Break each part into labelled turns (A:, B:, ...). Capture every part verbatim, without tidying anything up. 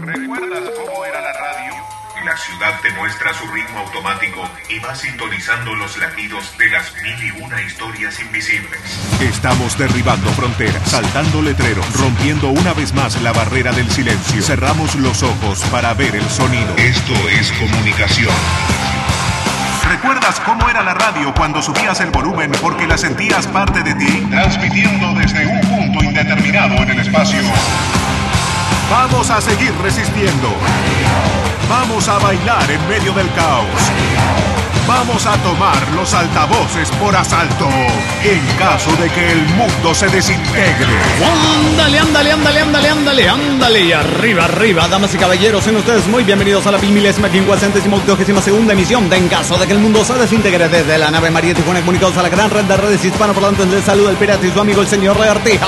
A: ¿Recuerdas cómo era la radio? La ciudad te muestra su ritmo automático y va sintonizando los latidos de las mil y una historias invisibles.
B: Estamos derribando fronteras, saltando letreros, rompiendo una vez más la barrera del silencio. Cerramos los ojos para ver el sonido.
A: Esto es comunicación.
B: ¿Recuerdas cómo era la radio cuando subías el volumen porque la sentías parte de ti?
A: Transmitiendo desde un punto indeterminado en el espacio.
B: Vamos a seguir resistiendo. Vamos a bailar en medio del caos. Vamos a tomar los altavoces por asalto en caso de que el mundo se desintegre.
C: Ándale, ándale, ándale, ándale, ándale, ándale. Y arriba, arriba, damas y caballeros, sean ustedes muy bienvenidos a la milésima quincuagésima octogésima segunda emisión de En caso de que el mundo se desintegre, desde la nave María Tijuana, comunicados a la gran red de redes hispanoparlantes. Les saluda el pirata y su amigo el señor Reartija.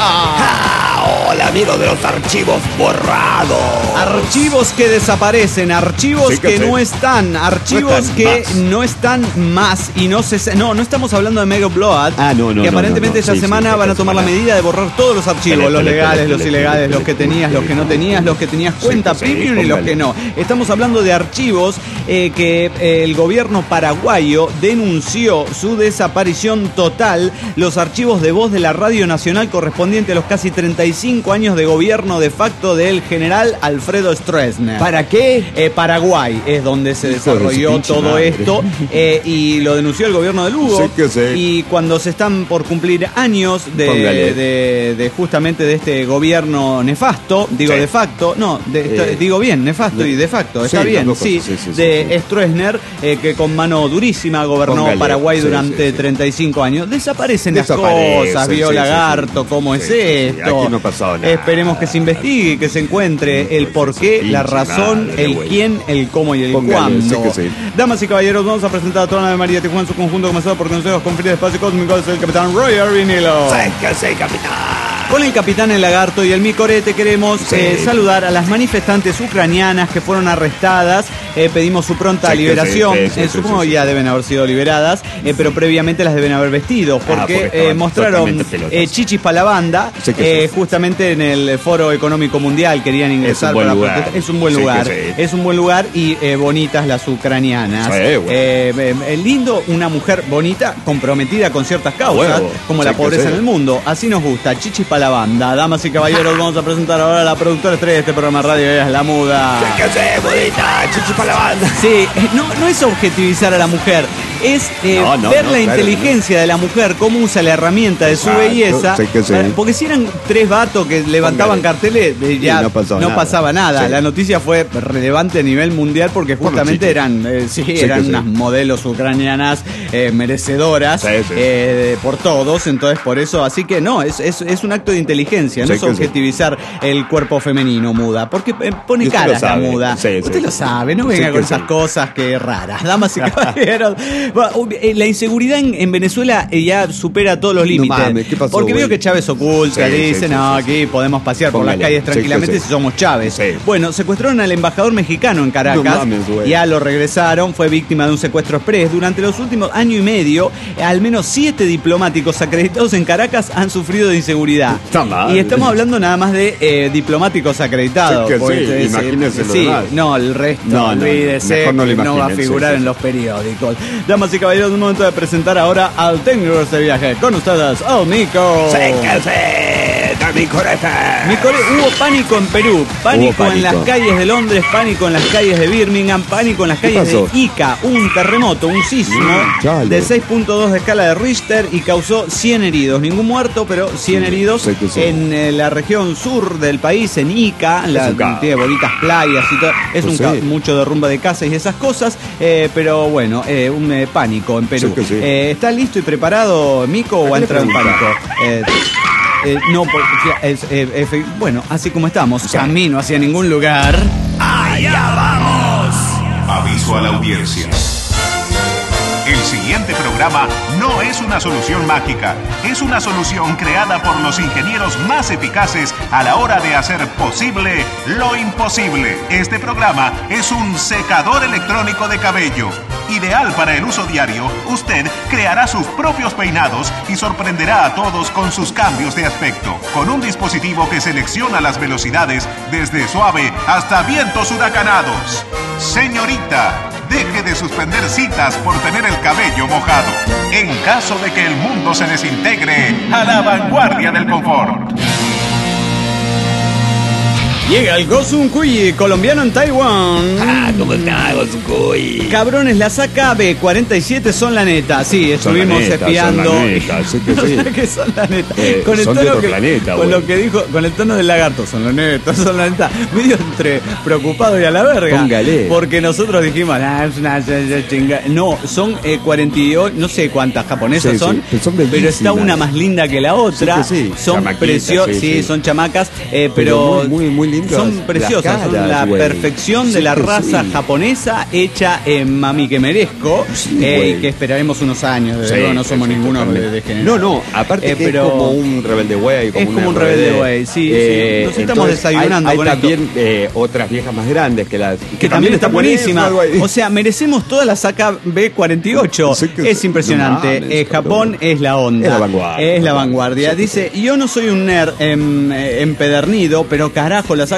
D: Hola, amigos de los archivos borrados.
C: Archivos que desaparecen, archivos sí que, que sí. no están, archivos no están que más. no están más y no se... No, no estamos hablando de Mega Upload,
D: ah, no, no,
C: que aparentemente
D: no, no, no.
C: esta
D: Sí,
C: semana
D: sí,
C: van a tomar semana. la medida de borrar todos los archivos,
D: Pele,
C: los
D: pele,
C: legales,
D: pele,
C: los
D: pele,
C: ilegales,
D: pele,
C: los que
D: pele,
C: tenías,
D: pele,
C: los que no
D: pele,
C: tenías,
D: pele.
C: los que tenías cuenta
D: sí,
C: premium
D: sí,
C: y los que no. Estamos hablando de archivos eh, que eh, el gobierno paraguayo denunció su desaparición total, los archivos de voz de la Radio Nacional correspondiente a los casi treinta y cinco años de gobierno de facto del general Alfredo Stroessner.
D: ¿Para qué?
C: Eh, Paraguay es donde se
D: Hijo
C: desarrolló
D: de
C: todo
D: madre.
C: esto eh, y lo denunció el gobierno de Lugo.
D: Sí que sí.
C: Y cuando se están por cumplir años de, de, de justamente de este gobierno nefasto, digo sí. de facto, no, de, eh, digo bien, nefasto de, y de facto, está sí, bien, sí, sí, sí, de sí, Stroessner, eh, que con mano durísima gobernó Póngale. Paraguay sí, durante sí, sí. treinta y cinco años. Desaparecen Desaparece, las cosas, vio sí, Lagarto, sí, sí. ¿cómo sí, es sí, esto?
D: Sí. Aquí no pasó nada.
C: Esperemos que se investigue, que se encuentre el porqué, la razón, el quién, el cómo y el
D: Póngale,
C: cuándo.
D: Sí sí.
C: Damas y caballeros, vamos a presentar a toda la nave María Tijuana en su conjunto, comenzado por consejos con fines de espacio cósmico, es el capitán Roy Arvinilo.
D: Sí que sí, capitán.
C: Con el capitán El Lagarto y el Micorete queremos sí. eh, saludar a las manifestantes ucranianas que fueron arrestadas. Eh, pedimos su pronta sí, liberación. Sí, sí, eh, sí, supongo que sí, sí, ya sí. deben haber sido liberadas, eh, pero previamente las deben haber vestido porque, ah, porque eh, mostraron eh, chichis para la banda. Sí eh, sí. Justamente en el Foro Económico Mundial querían ingresar
D: es
C: para
D: protestar.
C: Es un buen lugar. Sí, sí. Es un buen lugar y eh, bonitas las ucranianas. Sí, bueno. eh, eh, lindo, una mujer bonita, comprometida con ciertas causas, bueno, como sí, la pobreza sí. en el mundo. Así nos gusta. Chichis para la banda. Damas y caballeros, vamos a presentar ahora a la productora estrella de este programa de radio, ella es La Muda.
D: ¿Qué hace, bonita? Chichis para la banda.
C: Sí, no, no es objetivizar a la mujer, es eh, no, no, ver no, la claro, inteligencia no. de la mujer, cómo usa la herramienta de su Exacto, belleza. Sí que sí. Porque si eran tres vatos que levantaban Póngale. carteles, eh, ya sí, no, pasó no nada. pasaba nada. Sí. La noticia fue relevante a nivel mundial porque justamente eran, eh, sí, sí, eran unas sí. modelos ucranianas eh, merecedoras sí, sí. Eh, por todos. Entonces, por eso, así que no, es, es, es un acto de inteligencia, no sí es objetivizar sí. el cuerpo femenino, Muda, porque eh, pone caras la Muda. Sí, Usted sí. lo sabe, no venga sí con esas sí. cosas que raras. Damas y caballeros, la inseguridad en, en Venezuela ya supera todos los límites. No mames, ¿qué pasó, porque veo que Chávez oculta, sí, dice, sí, no, sí, aquí sí. podemos pasear Póngale. por las calles tranquilamente sí, sí. si somos Chávez. Sí. Bueno, secuestraron al embajador mexicano en Caracas, no mames, ya lo regresaron, fue víctima de un secuestro express. Durante los últimos año y medio, al menos siete diplomáticos acreditados en Caracas han sufrido de inseguridad. Y estamos hablando nada más de eh, diplomáticos acreditados.
D: Sí, sí, eh, imagínense
C: eh, sí, no, el resto,
D: no,
C: olvídese,
D: no, no,
C: no va a figurar sí, sí. en los periódicos. Damas y caballeros, es un momento de presentar ahora al técnico de este viaje. Con ustedes, al Mico.
D: ¡Séquese! ¡Micorete!
C: Micorete, hubo pánico en Perú, pánico, pánico en las calles de Londres, pánico en las calles de Birmingham, pánico en las calles de Ica, un terremoto, un sismo mm, de seis punto dos de escala de Richter y causó cien heridos. Ningún muerto, pero cien sí, heridos sí, sí. en eh, la región sur del país, en Ica, la, tiene bonitas playas y todo. Es pues un sí. mucho derrumbe de casas y esas cosas, eh, pero bueno, eh, un eh, pánico en Perú. Sí, sí. Eh, ¿Está listo y preparado, Mico, o ha entrado en pánico? Eh, eh, no, porque es, eh, eh, bueno, así como estamos, sí. camino hacia ningún lugar.
D: ¡Allá vamos!
B: Aviso a la audiencia. El siguiente programa no es una solución mágica, es una solución creada por los ingenieros más eficaces a la hora de hacer posible lo imposible. Este programa es un secador electrónico de cabello. Ideal para el uso diario, usted creará sus propios peinados y sorprenderá a todos con sus cambios de aspecto. Con un dispositivo que selecciona las velocidades desde suave hasta vientos huracanados. Señorita, deje de suspender citas por tener el cabello mojado. En caso de que el mundo se desintegre, a la vanguardia del confort.
C: Llega el Gosun Kui, colombiano en Taiwán.
D: Ah, ¿cómo está, Gosun Kui?
C: Cabrones, las A K B cuarenta y siete son la neta. Sí, estuvimos
E: neta,
C: espiando.
E: Son la neta, sí que sí.
C: No sé qué son la neta.
E: Eh,
C: con el
E: son
C: tono
E: de otro
C: que,
E: planeta,
C: con
E: güey.
C: lo que dijo, con el tono del lagarto, son la neta, son la neta. Medio entre preocupado y a la verga.
E: Póngale.
C: Porque nosotros dijimos, ah, es una chinga. No, son eh, cuarenta y ocho, no sé cuántas japonesas
E: Sí,
C: son,
E: sí, son
C: pero está
E: bellísimas.
C: una más linda que la otra.
E: Sí que sí.
C: Son
E: Chamaquitas,
C: preciosas,
E: sí,
C: sí,
E: sí.
C: son chamacas, eh, pero,
E: Pero muy, muy, muy lindas
C: son
E: las
C: preciosas, son
E: caras,
C: la
E: güey.
C: perfección de
E: Sí
C: la
E: que
C: raza
E: sí.
C: japonesa hecha en Mami que merezco,
E: Sí,
C: eh,
E: güey.
C: y que esperaremos unos años, desde
E: Sí,
C: luego no somos
E: sí,
C: ninguno de,
E: totalmente.
C: de género.
E: No, no, aparte
C: Eh,
E: que
C: pero
E: es como un rebelde güey. Como
C: es como
E: una
C: un rebelde güey, sí, sí. Nos estamos
E: entonces
C: desayunando
E: hay,
C: con
E: hay
C: esto.
E: también eh, otras viejas más grandes que las
C: Que también está buenísima.
E: buenísimas, güey.
C: O sea, merecemos todas las A K B cuarenta y ocho.
E: Sí que
C: Es
E: sí.
C: impresionante.
E: No mames,
C: Eh, Japón
E: cabrón.
C: es la onda.
E: Es la vanguardia.
C: Es la vanguardia.
E: Sí,
C: Dice, yo no soy un nerd em, eh, empedernido, pero carajo, las A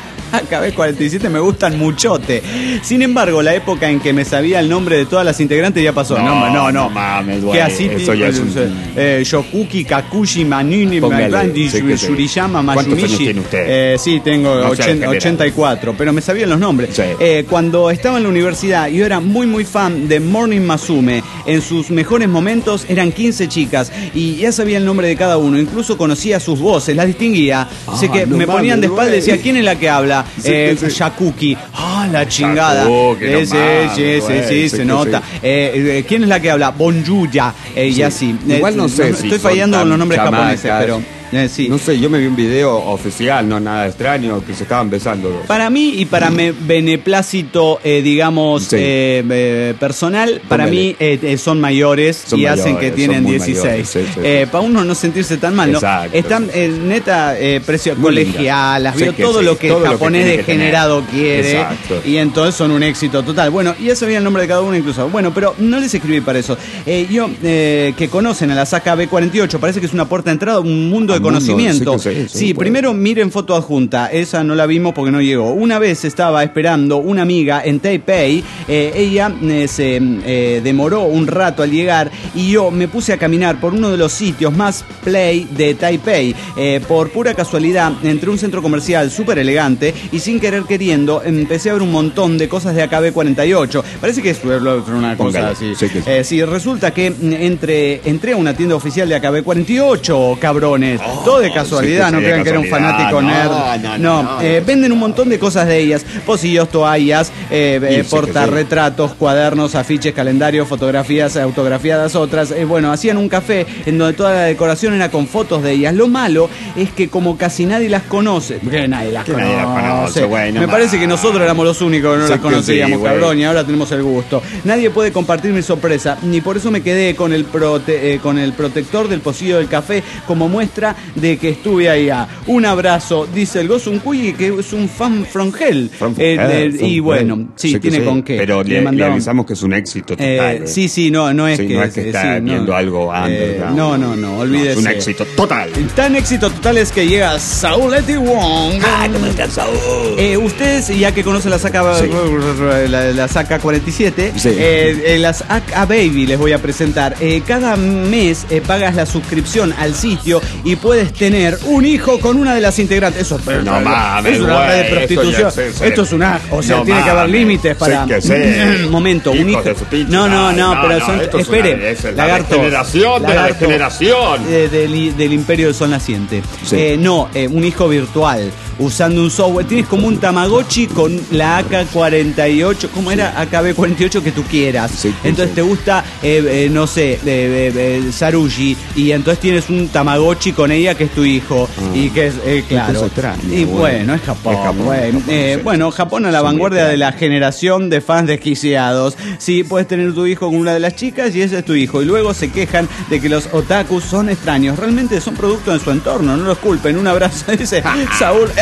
C: K B cuarenta y siete me gustan muchote. Sin embargo, la época en que me sabía el nombre de todas las integrantes ya pasó. No, no, no.
E: no mames, güey.
C: Que así
E: Eso ya es un-
C: eh, Shokuki, Kakushi, Manini,
E: Póngale,
C: Magandi,
E: sí que sí.
C: Suriyama,
E: ¿Cuántos años
C: Mayumishi.
E: tiene usted?
C: Eh, sí, tengo
E: No sea
C: ochen-
E: general.
C: ochenta y cuatro, pero me sabían los nombres.
E: Sí.
C: Eh, cuando estaba en la universidad, yo era muy, muy fan de Morning Musume. En sus mejores momentos eran quince chicas y ya sabía el nombre de cada uno. Incluso conocía sus voces, las distinguía. Así
E: Ah,
C: que
E: no
C: me ponían
E: mames,
C: de espalda y
E: güey.
C: decía, ¿quién es la que habla?
E: Sí,
C: eh,
E: sí, sí.
C: Shakuki. Ah, la chingada.
E: Shakuki, no
C: Eh, sí,
E: mames,
C: sí, sí,
E: güey,
C: sí,
E: sí
C: se
E: que
C: nota.
E: sí.
C: Eh, eh, ¿Quién es la que habla? Bonjuya. Eh, y
E: Sí.
C: así.
E: Igual no sé si
C: Estoy
E: son
C: fallando con
E: tan
C: los nombres
E: chamacas.
C: japoneses, pero... eh, sí.
E: No sé, yo me vi un video oficial, no nada extraño, que se estaban besando.
C: Para mí y para mi beneplácito, eh, digamos,
E: Sí.
C: eh, eh, personal, para
E: Póngale.
C: mí eh, eh, son mayores
E: Son
C: y hacen
E: mayores,
C: que tienen
E: son muy
C: dieciséis.
E: mayores, sí, sí,
C: Eh,
E: sí.
C: para uno no sentirse tan mal, ¿no?
E: Exacto.
C: Están, eh, neta, eh, precio
E: Muy linda.
C: colegialas,
E: Sí
C: vio
E: que
C: todo
E: sí,
C: lo que
E: todo
C: el
E: lo que
C: japonés
E: tiene que tener.
C: degenerado quiere.
E: Exacto.
C: Y entonces son un éxito total. Bueno, y ya sabía el nombre de cada uno incluso. Bueno, pero no les escribí para eso. Eh, yo, eh, que conocen a la A K B cuarenta y ocho, parece que es una puerta de entrada a un mundo de
E: A un mundo,
C: conocimiento.
E: sí que sí, sí,
C: Sí,
E: pues.
C: primero miren foto adjunta. Esa no la vimos porque no llegó. Una vez estaba esperando una amiga en Taipei. Eh, ella eh, se eh, demoró un rato al llegar y yo me puse a caminar por uno de los sitios más play de Taipei. Eh, por pura casualidad, entré a un centro comercial súper elegante y sin querer queriendo empecé a ver un montón de cosas de A K B cuarenta y ocho. Parece que es una cosa
E: Póngale,
C: así.
E: sí que sí.
C: Eh, sí, resulta que mm, entre, entré a una tienda oficial de A K B cuarenta y ocho, cabrones. Todo de casualidad,
E: sí que
C: no
E: sí,
C: crean
E: de
C: que era un
E: casualidad.
C: fanático
E: No,
C: nerd.
E: no,
C: No,
E: no,
C: eh,
E: no.
C: venden un montón de cosas de ellas. Pocillos, toallas, eh, eh,
E: sí que
C: portarretratos, cuadernos, afiches, calendarios, fotografías autografiadas otras. Eh, bueno, hacían un café en donde toda la decoración era con fotos de ellas. Lo malo es que como casi nadie las conoce, que nadie las
E: Que
C: conoce,
E: nadie las conoce, güey, no
C: me
E: más.
C: parece que nosotros éramos los únicos que no
E: Sí
C: las
E: que sí,
C: conocíamos,
E: güey.
C: cabrón, y ahora tenemos el gusto. Nadie puede compartir mi sorpresa, ni por eso me quedé con el, prote- eh, con el protector del pocillo del café como muestra de que estuve allá. Un abrazo, dice el Gosun Kui, que es un fan from hell.
E: From
C: Eh,
E: Hell,
C: eh,
E: from
C: y
E: Hell.
C: bueno, sí,
E: que
C: tiene con qué.
E: Pero le, le
C: mandaron-
E: avisamos que es un éxito total.
C: Eh,
E: eh.
C: sí, sí, no, no es
E: Sí,
C: que,
E: no es que
C: eh,
E: está
C: sí, no.
E: viendo algo
C: Eh,
E: underground.
C: no, no, no, olvídese.
E: es un éxito total.
C: Tan éxito total es que llega Saúl Eti Wong.
D: Ah, ¿cómo está, Saúl?
C: Eh, ustedes, ya que conocen la saca
E: Sí.
C: la, la saca cuarenta y siete,
E: Sí.
C: eh, eh, las A K Baby les voy a presentar. Eh, cada mes eh, pagas la suscripción al sitio y puedes tener un hijo con una de las integrantes. Eso es,
E: No mames,
C: es una red de
E: güey,
C: prostitución.
E: esto ya es-
C: Esto es una, o sea,
E: No
C: tiene que haber
E: mames.
C: límites para.
E: Sí que sí.
C: Un momento, un
E: Hijos
C: hijo.
E: de su pinche
C: No, no,
E: madre.
C: no,
E: No,
C: pero
E: no,
C: son.
E: esto es una-
C: espere,
E: es la
C: lagartos,
E: degeneración de la
C: lagartos,
E: degeneración.
C: eh, del, del imperio del sol naciente.
E: Sí.
C: Eh, no, eh, un hijo virtual usando un software. Tienes como un Tamagotchi con la A K cuarenta y ocho, ¿cómo era? A K B cuarenta y ocho que tú quieras.
E: Sí, sí,
C: entonces
E: sí.
C: te gusta, eh, eh, no sé, eh, eh, eh, Saruji, y entonces tienes un Tamagotchi con ella que es tu hijo.
E: Ah.
C: Y que es, eh, claro.
E: cosa extraña,
C: y
E: bueno.
C: bueno, es Japón.
E: Es Japón,
C: güey.
E: Japón,
C: Eh,
E: sí.
C: bueno, Japón a la
E: Son muy
C: vanguardia de la
E: extraños.
C: generación de fans desquiciados. Sí, puedes tener tu hijo con una de las chicas y ese es tu hijo. Y luego se quejan de que los otakus son extraños. Realmente son producto de su entorno, no los culpen. Un abrazo, dice Saúl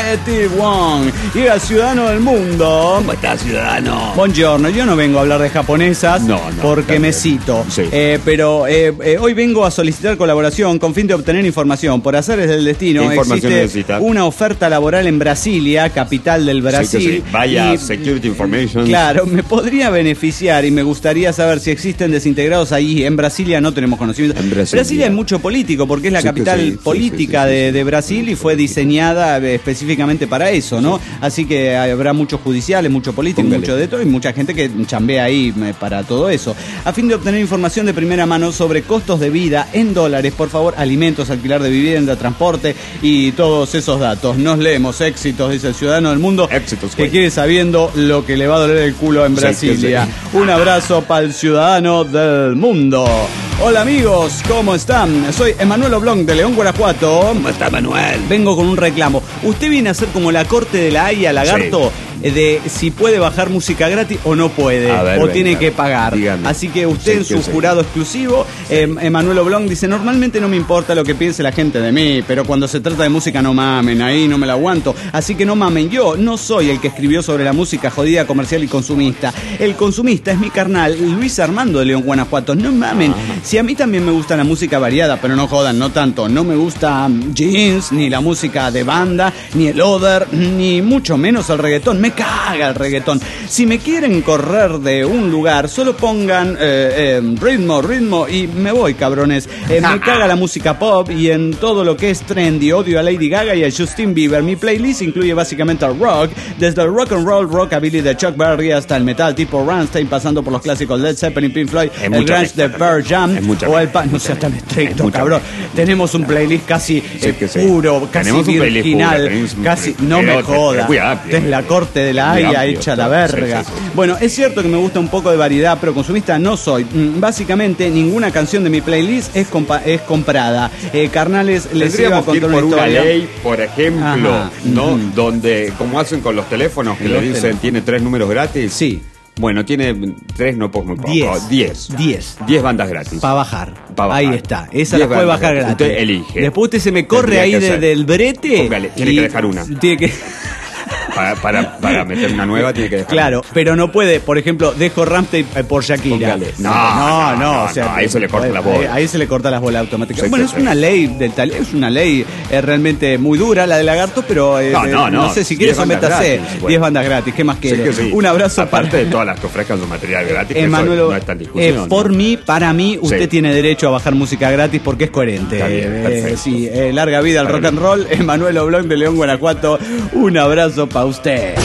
C: Betty Wong. Llega Ciudadano del Mundo.
D: ¿Cómo estás, ciudadano?
C: Buongiorno, yo no vengo a hablar de japonesas no, no, porque me cito. Sí. Eh, pero eh, eh, hoy vengo a solicitar colaboración con fin de obtener información. Por azares del destino existe necesita? una oferta laboral en Brasilia, capital del Brasil. Sí,
E: sí. Vaya, y, security information.
C: Claro, me podría beneficiar y me gustaría saber si existen desintegrados ahí. En Brasilia no tenemos conocimiento. En Brasilia. Brasilia hay mucho político porque es la sí, capital sí, política sí, sí, sí, de, de Brasil y fue diseñada específicamente para eso, ¿no? Sí. Así que habrá muchos judiciales, mucho político, Póngale. mucho de todo y mucha gente que chambea ahí para todo eso. A fin de obtener información de primera mano sobre costos de vida en dólares, por favor, alimentos, alquiler de vivienda, transporte y todos esos datos. Nos leemos. Éxitos, dice el Ciudadano del Mundo, Éxitos, que güey. quiere sabiendo lo que le va a doler el culo en Brasilia. Sí, sí. Un abrazo para el Ciudadano del Mundo. Hola amigos, ¿cómo están? Soy Emanuel Oblong de León, Guanajuato.
D: ¿Cómo está, Manuel?
C: Vengo con un reclamo. Usted viene a hacer como la corte de la Haya, Lagarto, sí. de si puede bajar música gratis o no puede, ver, o venga, tiene que pagar. Dígame. Así que usted sí, en su sí. jurado exclusivo, sí. eh, Emanuel Oblong dice, normalmente no me importa lo que piense la gente de mí, pero cuando se trata de música no mamen, ahí no me la aguanto. Así que no mamen, yo no soy el que escribió sobre la música jodida, comercial y consumista. El consumista es mi carnal, Luis Armando de León, Guanajuato. No mamen. Ah. Si a mí también me gusta la música variada, pero no jodan, no tanto. No me gusta jeans, ni la música de banda, ni el other, ni mucho menos el reggaetón. Me caga el reggaetón. Si me quieren correr de un lugar, solo pongan eh, eh, ritmo, ritmo y me voy, cabrones. Eh, me caga la música pop y en todo lo que es trendy. Odio a Lady Gaga y a Justin Bieber. Mi playlist incluye básicamente el rock, desde el rock and roll, rockabilly de Chuck Berry hasta el metal tipo Rammstein, pasando por los clásicos Led Zeppelin, Pink Floyd, es el grunge de Pearl Jam o el pa- no seas tan estricto, cabrón. Tenemos un playlist casi sí, eh, sí. puro, casi virginal, casi, no me jodas. Es la corte de la Haya hecha la verga. Sí, sí, sí. Bueno, es cierto que me gusta un poco de variedad, pero consumista no soy. Básicamente, ninguna canción de mi playlist es, compa- es comprada. Eh, carnales, les iba a contar una historia.
E: Una ley, por ejemplo, Ajá. ¿no? Uh-huh. Donde, como hacen con los teléfonos, que le dicen, teléfonos. tiene tres números gratis.
C: Sí.
E: Bueno, tiene tres, no poco, muy poco.
C: Diez.
E: Diez.
C: Diez.
E: Diez bandas gratis.
C: Para bajar.
E: Pa bajar.
C: Ahí está. Esa la puede bajar gratis.
E: Usted elige.
C: Después usted se me corre ahí de, del brete.
E: Póngale, tiene que dejar una.
C: Tiene que...
E: Para, para, para meter una nueva tiene que dejar.
C: Claro, pero no puede, por ejemplo, dejo Rammstein por Shakira.
E: No, no, no, no, o sea, no, ahí se le corta la bola.
C: Ahí, ahí se le corta las bolas automáticamente. Sí, bueno, sí, es sí. una ley del tal, es una ley eh, realmente muy dura la de Lagarto, pero eh, no, no, no, no sé si quiere sométase. diez bandas gratis, ¿qué más quiere? Sí, sí. Un abrazo.
E: Aparte
C: para...
E: de todas las que ofrezcan su material gratis,
C: Emanuel,
E: eso no está en discusión.
C: Eh, por
E: ¿no?
C: mí, para mí, usted sí. tiene derecho a bajar música gratis porque es coherente.
E: Está bien,
C: eh, sí, eh, larga vida al rock and roll. Emanuel Oblong de León, Guanajuato. Un abrazo para usted.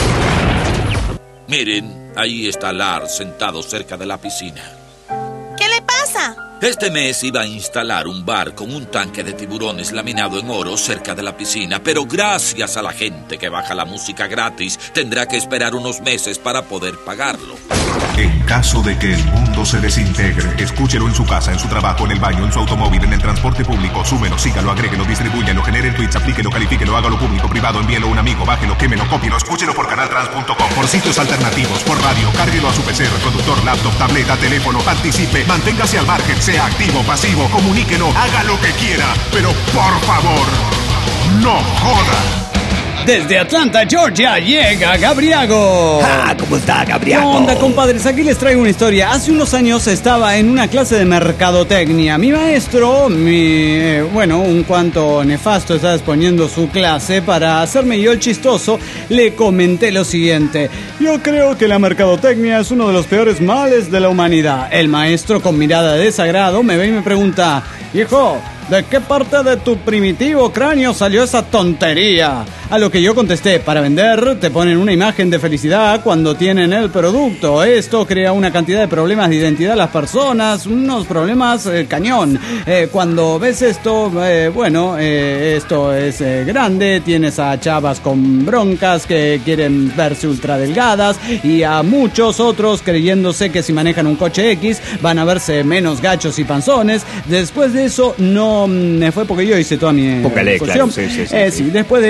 F: Miren, ahí está Lars sentado cerca de la piscina.
G: ¿Qué le pasa?
F: Este mes iba a instalar un bar con un tanque de tiburones laminado en oro cerca de la piscina, pero gracias a la gente que baja la música gratis, tendrá que esperar unos meses para poder pagarlo.
A: En caso de que el mundo se desintegre, escúchelo en su casa, en su trabajo, en el baño, en su automóvil, en el transporte público, súmelo, sígalo, agréguelo, distribúyalo, genere tweets, aplíquelo, califíquelo, hágalo público, privado, envíelo a un amigo, bájelo, quémelo, cópielo, escúchelo por canal trans punto com, por sitios alternativos, por radio, cárguelo a su P C, reproductor, laptop, tableta, teléfono, participe, manténgase al margen, sea activo, pasivo, comuníquenos, haga lo que quiera, pero por favor, no joda.
C: Desde Atlanta, Georgia, llega Gabriago.
D: Ah, ¿cómo está, Gabriago?
C: ¿Qué onda, compadres? Aquí les traigo una historia. Hace unos años estaba en una clase de mercadotecnia. Mi maestro, mi, eh, bueno, un cuanto nefasto, estaba exponiendo su clase. Para hacerme yo el chistoso, le comenté lo siguiente. Yo creo que la mercadotecnia es uno de los peores males de la humanidad. El maestro, con mirada de desagrado, me ve y me pregunta, hijo, ¿de qué parte de tu primitivo cráneo salió esa tontería? A lo que yo contesté, para vender te ponen una imagen de felicidad cuando tienen el producto. Esto crea una cantidad de problemas de identidad a las personas, unos problemas eh, cañón. Eh, cuando ves esto, eh, bueno, eh, esto es eh, grande, tienes a chavas con broncas que quieren verse ultra delgadas y a muchos otros creyéndose que si manejan un coche X van a verse menos gachos y panzones. Después de eso, no me fue porque yo hice toda mi
E: Póngale, claro, sí, sí, sí,
C: eh,
E: sí.
C: sí, después de eso, eh,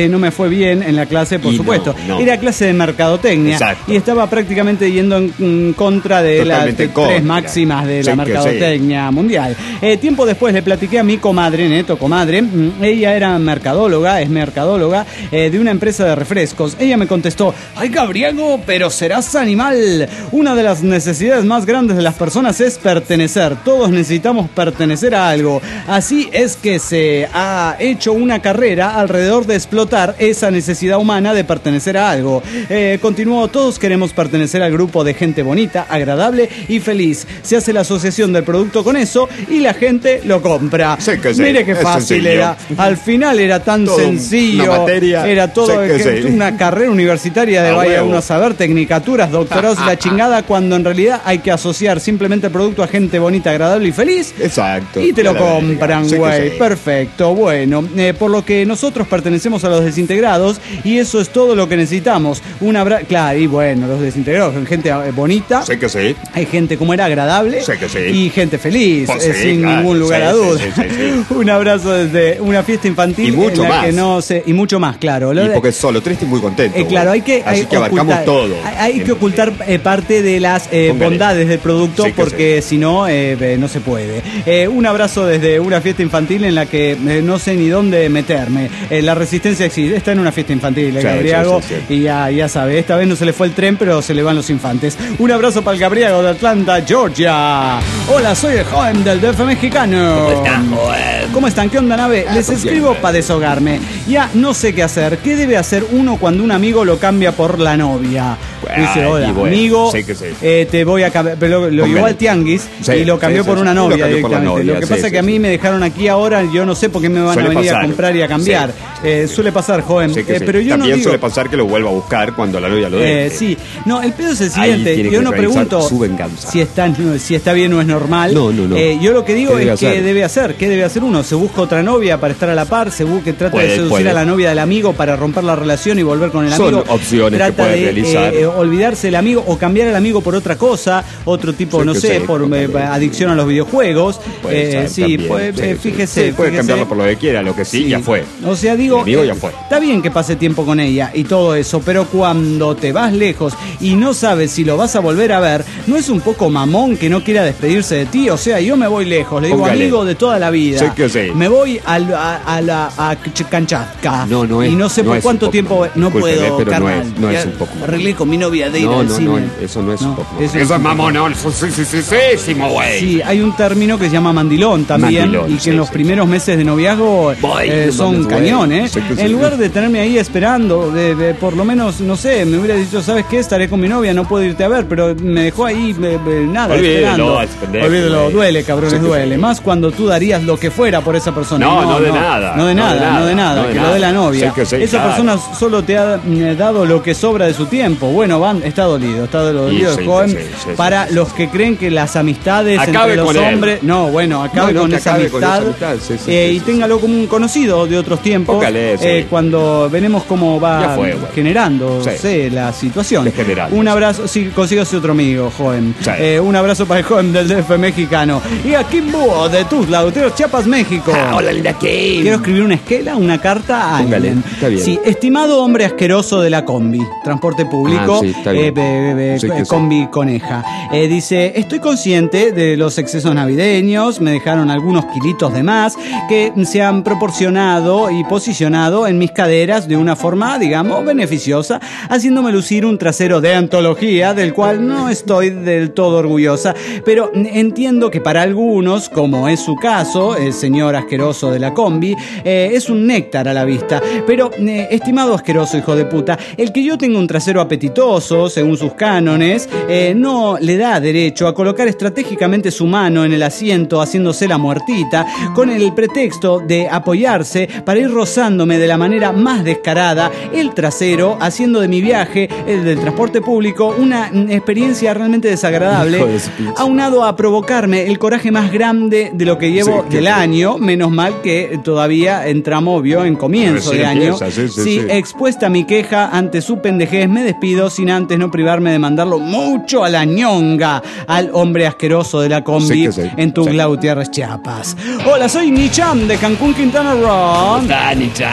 C: no me fue bien en la clase, por
E: y
C: supuesto.
E: No, no.
C: Era clase de mercadotecnia.
E: Exacto.
C: Y estaba prácticamente yendo en, en contra de
E: Totalmente
C: las
E: contra.
C: tres máximas de
E: Sí,
C: la mercadotecnia
E: sí.
C: mundial. Eh, tiempo después le platiqué a mi comadre, Neto comadre. Mm, ella era mercadóloga, es mercadóloga eh, de una empresa de refrescos. Ella me contestó: ay, Gabriego, pero serás animal. Una de las necesidades más grandes de las personas es pertenecer. Todos necesitamos pertenecer a algo. Así es que se ha hecho una carrera alrededor de explotar esa necesidad humana de pertenecer a algo. Eh, continuó: todos queremos pertenecer al grupo de gente bonita, agradable y feliz. Se hace la asociación del producto con eso y la gente lo compra.
E: Sí que sí.
C: Mire qué
E: Es
C: fácil
E: sencillo.
C: era. Al final era tan
E: Todo
C: sencillo.
E: una materia.
C: Era todo
E: Sí que
C: que-
E: sí.
C: una carrera universitaria de
E: A
C: vaya
E: huevo.
C: uno a saber, tecnicaturas, doctorados y la chingada, cuando en realidad hay que asociar simplemente el producto a gente bonita, agradable y feliz.
E: Exacto.
C: Y te lo
E: Ya la verga.
C: compran,
E: Sí que
C: güey.
E: sí.
C: Perfecto. Bueno, eh, por lo que nosotros pertenecemos a los desintegrados y eso es todo lo que necesitamos. Un abrazo. Claro, y bueno, los desintegrados son gente eh, bonita.
E: Sí que sí.
C: Hay gente como era agradable
E: Sí que sí.
C: y gente feliz,
E: Pues
C: eh,
E: sí,
C: sin
E: claro.
C: ningún lugar
E: Sí,
C: a
E: sí,
C: dudas.
E: sí, sí, sí.
C: Un abrazo desde una fiesta infantil
E: Y mucho
C: en la
E: más.
C: que no sé, y mucho más, claro. Lo
E: Y
C: de-
E: porque solo triste y muy contento.
C: eh, claro, hay
E: güey.
C: que,
E: Así
C: hay
E: que abarcamos
C: ocultar,
E: todo.
C: Hay, hay que ocultar eh, parte de las eh,
E: Póngale.
C: bondades del producto
E: Sí que
C: porque si no, eh, eh, no se puede. Eh, un abrazo desde una fiesta infantil en la que eh, no sé ni dónde meterme. Eh, la resistencia existe. Está en una fiesta infantil, el
E: Sí,
C: Gabriago,
E: sí, sí, sí.
C: y ya, ya sabe, esta vez no se le fue el tren, pero se le van los infantes. Un abrazo para el Gabriago de Atlanta, Georgia. Hola, soy el joven del D F mexicano.
D: ¿Cómo estás, joven?
C: ¿Cómo están? ¿Qué onda, nave? Les
E: pues
C: escribo
E: bien.
C: para desahogarme. Ya no sé qué hacer. ¿Qué debe hacer uno cuando un amigo lo cambia por la novia?
E: Ay,
C: Dice: hola,
E: y bueno,
C: amigo,
E: sí que sí.
C: eh, te voy a cambiar. Pero lo, lo
E: Póngale.
C: llevó al tianguis
E: Sí,
C: y lo cambió
E: sí,
C: por
E: sí,
C: una
E: sí.
C: novia
E: Lo cambió por la
C: directamente.
E: novia,
C: lo que
E: sí,
C: pasa es
E: sí,
C: que a
E: sí.
C: mí me dejaron aquí ahora, yo no sé por qué me van
E: Suele
C: a venir
E: pasar.
C: a comprar y a cambiar.
E: Sí,
C: Eh,
E: sí,
C: suele pasar, joven.
E: Sí que
C: Eh,
E: sí.
C: pero yo
E: También
C: no digo.
E: suele pasar que lo vuelva a buscar cuando la novia lo deje.
C: Eh, sí, no, el pedo es el
E: Ahí
C: siguiente.
E: tiene
C: Yo
E: que
C: no
E: realizar
C: pregunto
E: su venganza.
C: si está, si está bien o es normal.
E: No, no, no.
C: Eh, yo lo que digo
E: ¿Qué debe
C: es qué
E: hacer?
C: debe hacer. ¿Qué debe hacer uno? ¿Se busca otra novia para estar a la par? ¿Se busca, trata
E: Puede,
C: de seducir
E: puede.
C: a la novia del amigo para romper la relación y volver con el
E: Son
C: amigo?
E: opciones que
C: Trata
E: puede
C: de
E: realizar.
C: eh, eh, olvidarse del amigo o cambiar al amigo por otra cosa, otro tipo,
E: Sí,
C: no
E: que
C: sé,
E: sí,
C: por eh,
E: póngale.
C: adicción a los videojuegos.
E: Puede
C: Eh,
E: ser
C: sí,
E: también,
C: pues,
E: sí,
C: eh,
E: sí.
C: fíjese.
E: Sí, puede
C: fíjese.
E: cambiarlo por lo que quiera, lo que sí, ya fue.
C: O sea, digo,
E: El amigo ya
C: eh,
E: fue.
C: está bien que pase tiempo con ella y todo eso, pero cuando te vas lejos y no sabes si lo vas a volver a ver, ¿no es un poco mamón que no quiera despedirse de ti? O sea, yo me voy lejos, le digo
E: Póngale.
C: amigo de toda la vida.
E: Sí que sí.
C: Me voy al- a, a la a Kamchatka.
E: No, no es-
C: Y no sé
E: no
C: por
E: es
C: cuánto
E: un poco
C: tiempo.
E: mamón.
C: No
E: Discúlpeme,
C: puedo,
E: pero no
C: carnal.
E: es- no es
C: Ya
E: un poco mamón.
C: arreglé con mi novia de ir
E: No,
C: al
E: no,
C: cine.
E: no, eso no es un poco mamón.
C: eso
E: Eso
C: un
E: es mamón, no, eso sí, sí, sí, sí, güey.
C: Sí, hay un término que se llama mandilón también
E: Mandilón,
C: y que
E: sí,
C: en los
E: sí,
C: primeros meses de noviazgo
E: Voy,
C: eh,
E: no
C: son
E: mames, güey.
C: cañones.
E: Sí que sí.
C: En lugar de tenerme ahí esperando, de, de- por lo menos, no sé, me hubiera dicho, ¿sabes qué? Estaré con mi novia, no puedo irte a ver, pero me dejó ahí me- me- nada,
E: Olvídelo,
C: esperando.
E: es pendejo,
C: Olvídelo,
E: güey.
C: duele, cabrones,
E: Sí que
C: duele.
E: sí.
C: Más cuando tú darías lo que fuera por esa persona.
E: No,
C: Y
E: no de nada.
C: No de nada, no de nada,
E: no de
C: que
E: nada.
C: lo dé la novia.
E: Sí que sí,
C: esa
E: claro.
C: persona solo te ha eh, dado lo que sobra de su tiempo. Bueno, van, está dolido, está dolido
E: sí,
C: el joven.
E: sí, sí,
C: para
E: sí, sí,
C: los
E: sí.
C: que creen que las amistades
E: Acabe
C: entre los
E: con él.
C: hombres. No, bueno, acabe,
E: No, no,
C: con,
E: que
C: esa
E: acabe con esa
C: amistad,
E: amistad, sí, sí,
C: eh,
E: sí,
C: y
E: sí,
C: téngalo como un conocido de otros tiempos.
E: Póngale, sí.
C: eh, cuando veremos cómo
E: Ya
C: va
E: fue, güey.
C: generándose
E: Sí.
C: la situación.
E: Degenerando,
C: Un
E: sí.
C: abrazo, sí, consígase otro amigo, joven.
E: Sí.
C: Eh, un abrazo para el joven del D F mexicano. Y a Kim Búho de Tuzla, Uteros, Chiapas, México.
D: Ah, hola, linda Kim.
C: Quiero escribir una esquela, una carta a
E: Póngale,
C: alguien.
E: está bien.
C: Sí, estimado hombre asqueroso de la combi, transporte público,
E: Ah, sí, está bien.
C: eh, be- be-
E: Sí que
C: eh,
E: sí.
C: combi coneja. Eh, dice, estoy consciente de los excesos navideños, me dejaron algunos kilitos de más que se han proporcionado y posicionado en mis caderas de una forma, digamos, beneficiosa, haciéndome lucir un trasero de antología del cual no estoy del todo orgullosa, pero entiendo que para algunos, como es su caso, el señor asqueroso de la combi, eh, es un néctar a la vista. Pero, eh, estimado asqueroso hijo de puta, el que yo tenga un trasero apetitoso, según sus cánones, eh, no le da derecho a colocar estratégicamente su mano en el asiento haciéndose la muertita, con el pretexto de apoyarse para ir rozándome de la manera más descarada el trasero, haciendo de mi viaje, el del transporte público, una mm, experiencia realmente desagradable,
E: Hijo de su pinche.
C: aunado a provocarme el coraje más grande de lo que llevo
E: Sí, qué
C: del
E: feo.
C: año, menos mal que todavía entramos, vio, en comienzo
E: Recién
C: de año.
E: empieza, sí, sí, sí.
C: Expuesta mi queja ante su pendejez, me despido sin antes no privarme de mandarlo mucho a la ñonga al hombre asqueroso de la combi
E: Sí que sí,
C: en tu
E: sí.
C: Gutiérrez, Chiapas. Hola, soy Nicham de Cancún, Quintana Roo.
D: Dani, Chay.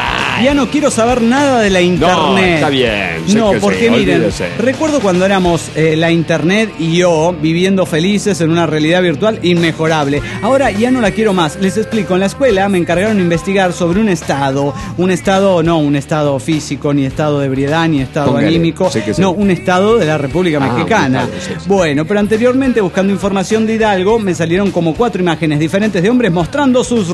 C: ya no quiero saber nada de la internet.
E: No, está bien.
C: No, porque
E: sí,
C: miren,
E: olvídese.
C: recuerdo cuando éramos eh, la internet y yo viviendo felices en una realidad virtual inmejorable. Ahora ya no la quiero más. Les explico, en la escuela me encargaron de investigar sobre un estado, un estado, no un estado físico, ni estado de ebriedad, ni estado Póngale, anímico, sí sí. no, un estado de la República ah, Mexicana. Estado, sí, sí. Bueno, pero anteriormente buscando información de Hidalgo me salieron como cuatro imágenes diferentes de hombres mostrando sus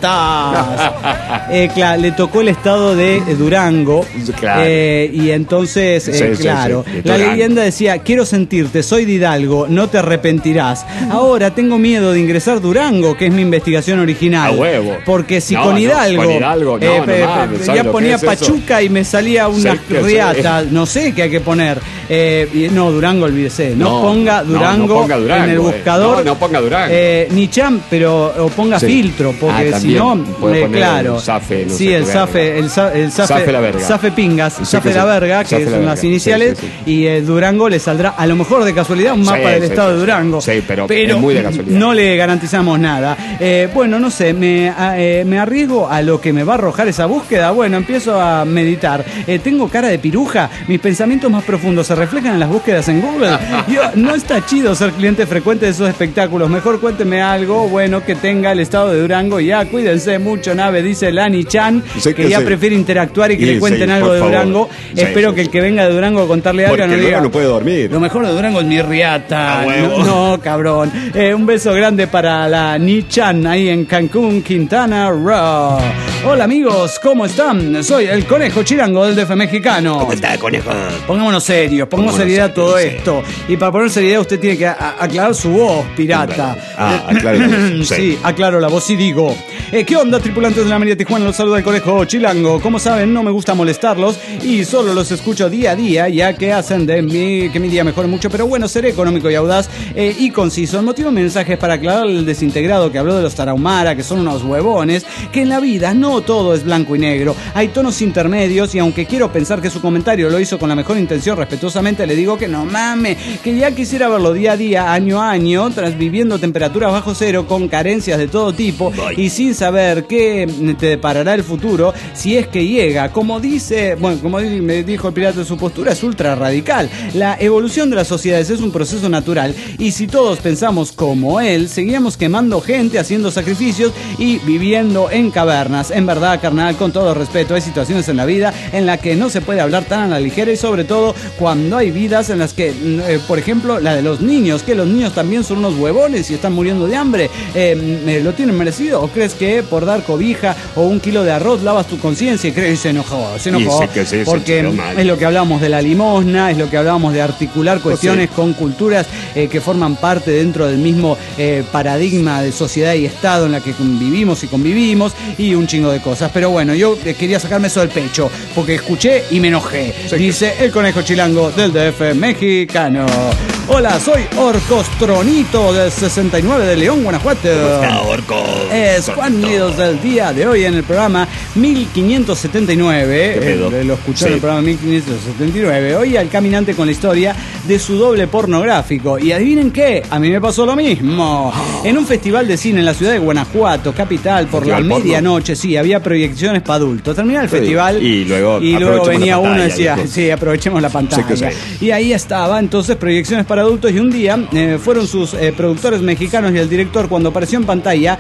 C: riatas. eh, claro, le tocó el estado de Durango. Claro. Eh, y entonces, eh, sí, claro, sí, sí. la leyenda decía, quiero sentirte, soy de Hidalgo, no te arrepentirás. Ahora tengo miedo de ingresar a Durango, que es mi investigación original.
E: A huevo.
C: Porque si
E: no,
C: con Hidalgo,
E: no, con Hidalgo no,
C: eh,
E: no,
C: pe,
E: no,
C: pe, ya ponía Pachuca y me salía una riata, no sé qué hay que poner. Eh, no, Durango, olvídese. No, no ponga Durango, no, no ponga Durango en el buscador.
E: Eh. No, no ponga Durango.
C: Eh, ni Cham, pero o ponga sí. filtro, porque ah, si no, eh, claro.
E: El Safe, no
C: sí,
E: sé
C: el Safe, el Safe, el Safe,
E: Safe la verga.
C: Safe Pingas, sí, Safe la verga, que son las iniciales, sí, sí, sí. y eh, Durango le saldrá a lo mejor de casualidad un mapa sí, del sí, estado sí, de Durango.
E: Sí, pero, pero es muy de casualidad.
C: No le garantizamos nada. Eh, bueno, no sé, me, eh, me arriesgo a lo que me va a arrojar esa búsqueda. Bueno, empiezo a meditar. Eh, tengo cara de piruja, mis pensamientos más profundos se reflejan en las búsquedas en Google. Yo, no está chido ser cliente frecuente de esos espectáculos. Mejor cuénteme algo bueno que tenga el estado de Durango. Ya, cuídense mucho, nave, dice Lani Chan, sí, que, que ya sí. prefiere interactuar y que y le cuenten sí, algo de favor. Durango. Sí, Espero sí, que el que venga de Durango a contarle algo no diga,
E: no puede dormir.
C: Lo mejor de Durango es mi riata. No, no, cabrón. Eh, un beso grande para la Ni Chan ahí en Cancún, Quintana Roo. Hola amigos, ¿cómo están? Soy el Conejo Chilango del D F mexicano.
D: ¿Cómo está, Conejo?
C: Pongámonos serios, pongamos seriedad a todo esto. Y para poner seriedad usted tiene que a- aclarar su voz, pirata.
E: Ah, aclaro la voz.
C: Sí. sí, aclaro la voz y digo. Eh, ¿Qué onda, tripulantes de la María Tijuana? Los saluda el Conejo Chilango. Como saben, no me gusta molestarlos y solo los escucho día a día, ya que hacen de mí que mi día mejore mucho. Pero bueno, seré económico y audaz eh, y conciso. El motivo de mi mensaje es para aclarar el desintegrado que habló de los tarahumara, que son unos huevones, que en la vida no todo es blanco y negro. Hay tonos intermedios y aunque quiero pensar que su comentario lo hizo con la mejor intención, respetuosamente le digo que no mames, que ya quisiera verlo día a día, año a año, tras viviendo temperaturas bajo cero con carencias de todo tipo y sin saber qué te deparará el futuro si es que llega. Como dice, bueno, como me dijo el pirata, su postura es ultra radical. La evolución de las sociedades es un proceso natural y si todos pensamos como él, seguiríamos quemando gente, haciendo sacrificios y viviendo en cavernas. En verdad, carnal, con todo respeto, hay situaciones en la vida en las que no se puede hablar tan a la ligera y sobre todo cuando hay vidas en las que, eh, por ejemplo, la de los niños, que los niños también son unos huevones y están muriendo de hambre. Eh, ¿Lo tienen merecido? ¿O crees que por dar cobija o un kilo de arroz lavas tu conciencia y crees que se enojó? Se enojó. Sí, sí, porque es lo que hablábamos de la limosna, es lo que hablábamos de articular cuestiones oh, sí. con culturas eh, que forman parte dentro del mismo eh, paradigma de sociedad y Estado en la que vivimos y convivimos y un chingo de cosas. Pero bueno, yo eh, quería sacarme eso del pecho porque escuché y me enojé. Sí, dice el Conejo Chilango del D F mexicano. Hola, soy Orcos Tronito del sesenta y nueve de León, Guanajuato.
D: ¿Cómo está, Orcos?
C: Es Juan Nidos del día de hoy en el programa mil quinientos setenta y nueve. Eh, lo escuchó sí. en el programa mil quinientos setenta y nueve. Hoy al caminante con la historia de su doble pornográfico. Y adivinen qué, a mí me pasó lo mismo. Oh. En un festival de cine en la ciudad de Guanajuato, capital, por la medianoche, sí, había proyecciones para adultos. Terminaba el sí. festival
E: y luego,
C: y luego venía uno y decía, sí, aprovechemos la pantalla. Sí, sí. Y ahí estaba, entonces, proyecciones para adultos y un día eh, fueron sus eh, productores mexicanos y el director cuando apareció en pantalla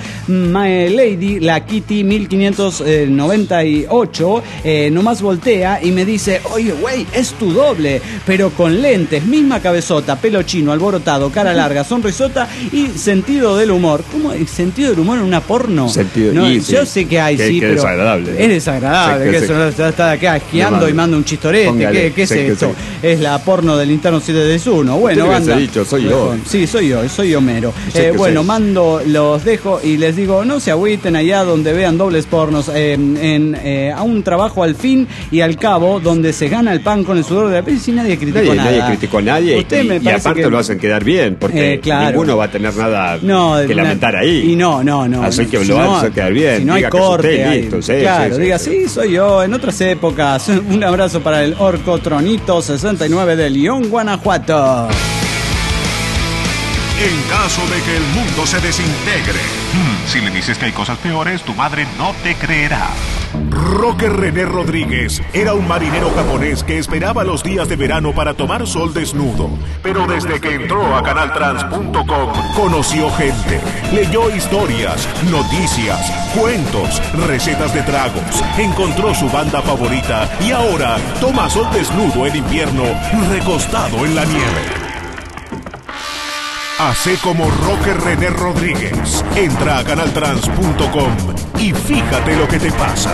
C: My Lady, la Kitty mil quinientos noventa y ocho, eh, nomás voltea y me dice, oye, güey, es tu doble, pero con lentes, misma cabezota, pelo chino, alborotado, cara larga, sonrisota y sentido del humor. ¿Cómo? ¿Sentido del humor en una porno?
E: Sentido,
C: no,
E: y,
C: yo
E: sí.
C: sé que hay,
E: que,
C: sí,
E: que
C: pero
E: es desagradable.
C: Es desagradable, sí, que, que eso sí. está acá esquiando y manda un chistorete. Póngale, ¿Qué, qué es esto? Sí. Es la porno del interno siete seis uno. Bueno, banda.
E: Dicho, soy yo.
C: Sí, soy yo, soy Homero. Eh, bueno, sé. mando, los dejo y les digo, no se agüiten allá donde vean dobles pornos, eh, en, eh, a un trabajo al fin y al cabo, donde se gana el pan con el sudor de la piel y nadie criticó
E: nadie,
C: nada.
E: Nadie criticó a nadie
C: Usted
E: y,
C: me
E: y aparte que, lo hacen quedar bien, porque eh, claro. ninguno va a tener nada no, que una, lamentar ahí.
C: Y no, no, no.
E: Así que
C: si
E: lo
C: no,
E: hacen quedar bien.
C: Si no
E: diga
C: hay corte,
E: que
C: hay,
E: listo, sí,
C: claro,
E: sí,
C: diga,
E: sí,
C: sí, soy yo, en otras épocas. Un abrazo para el Orco Tronito sesenta y nueve de León, Guanajuato.
B: En caso de que el mundo se desintegre, hmm, si le dices que hay cosas peores, tu madre no te creerá. Roque René Rodríguez era un marinero japonés que esperaba los días de verano para tomar sol desnudo. Pero desde que entró a canal trans punto com, conoció gente, leyó historias, noticias, cuentos, recetas de tragos, encontró su banda favorita y ahora toma sol desnudo en invierno, recostado en la nieve. Hace como Roque René Rodríguez. Entra a canal trans punto com y fíjate lo que te pasa.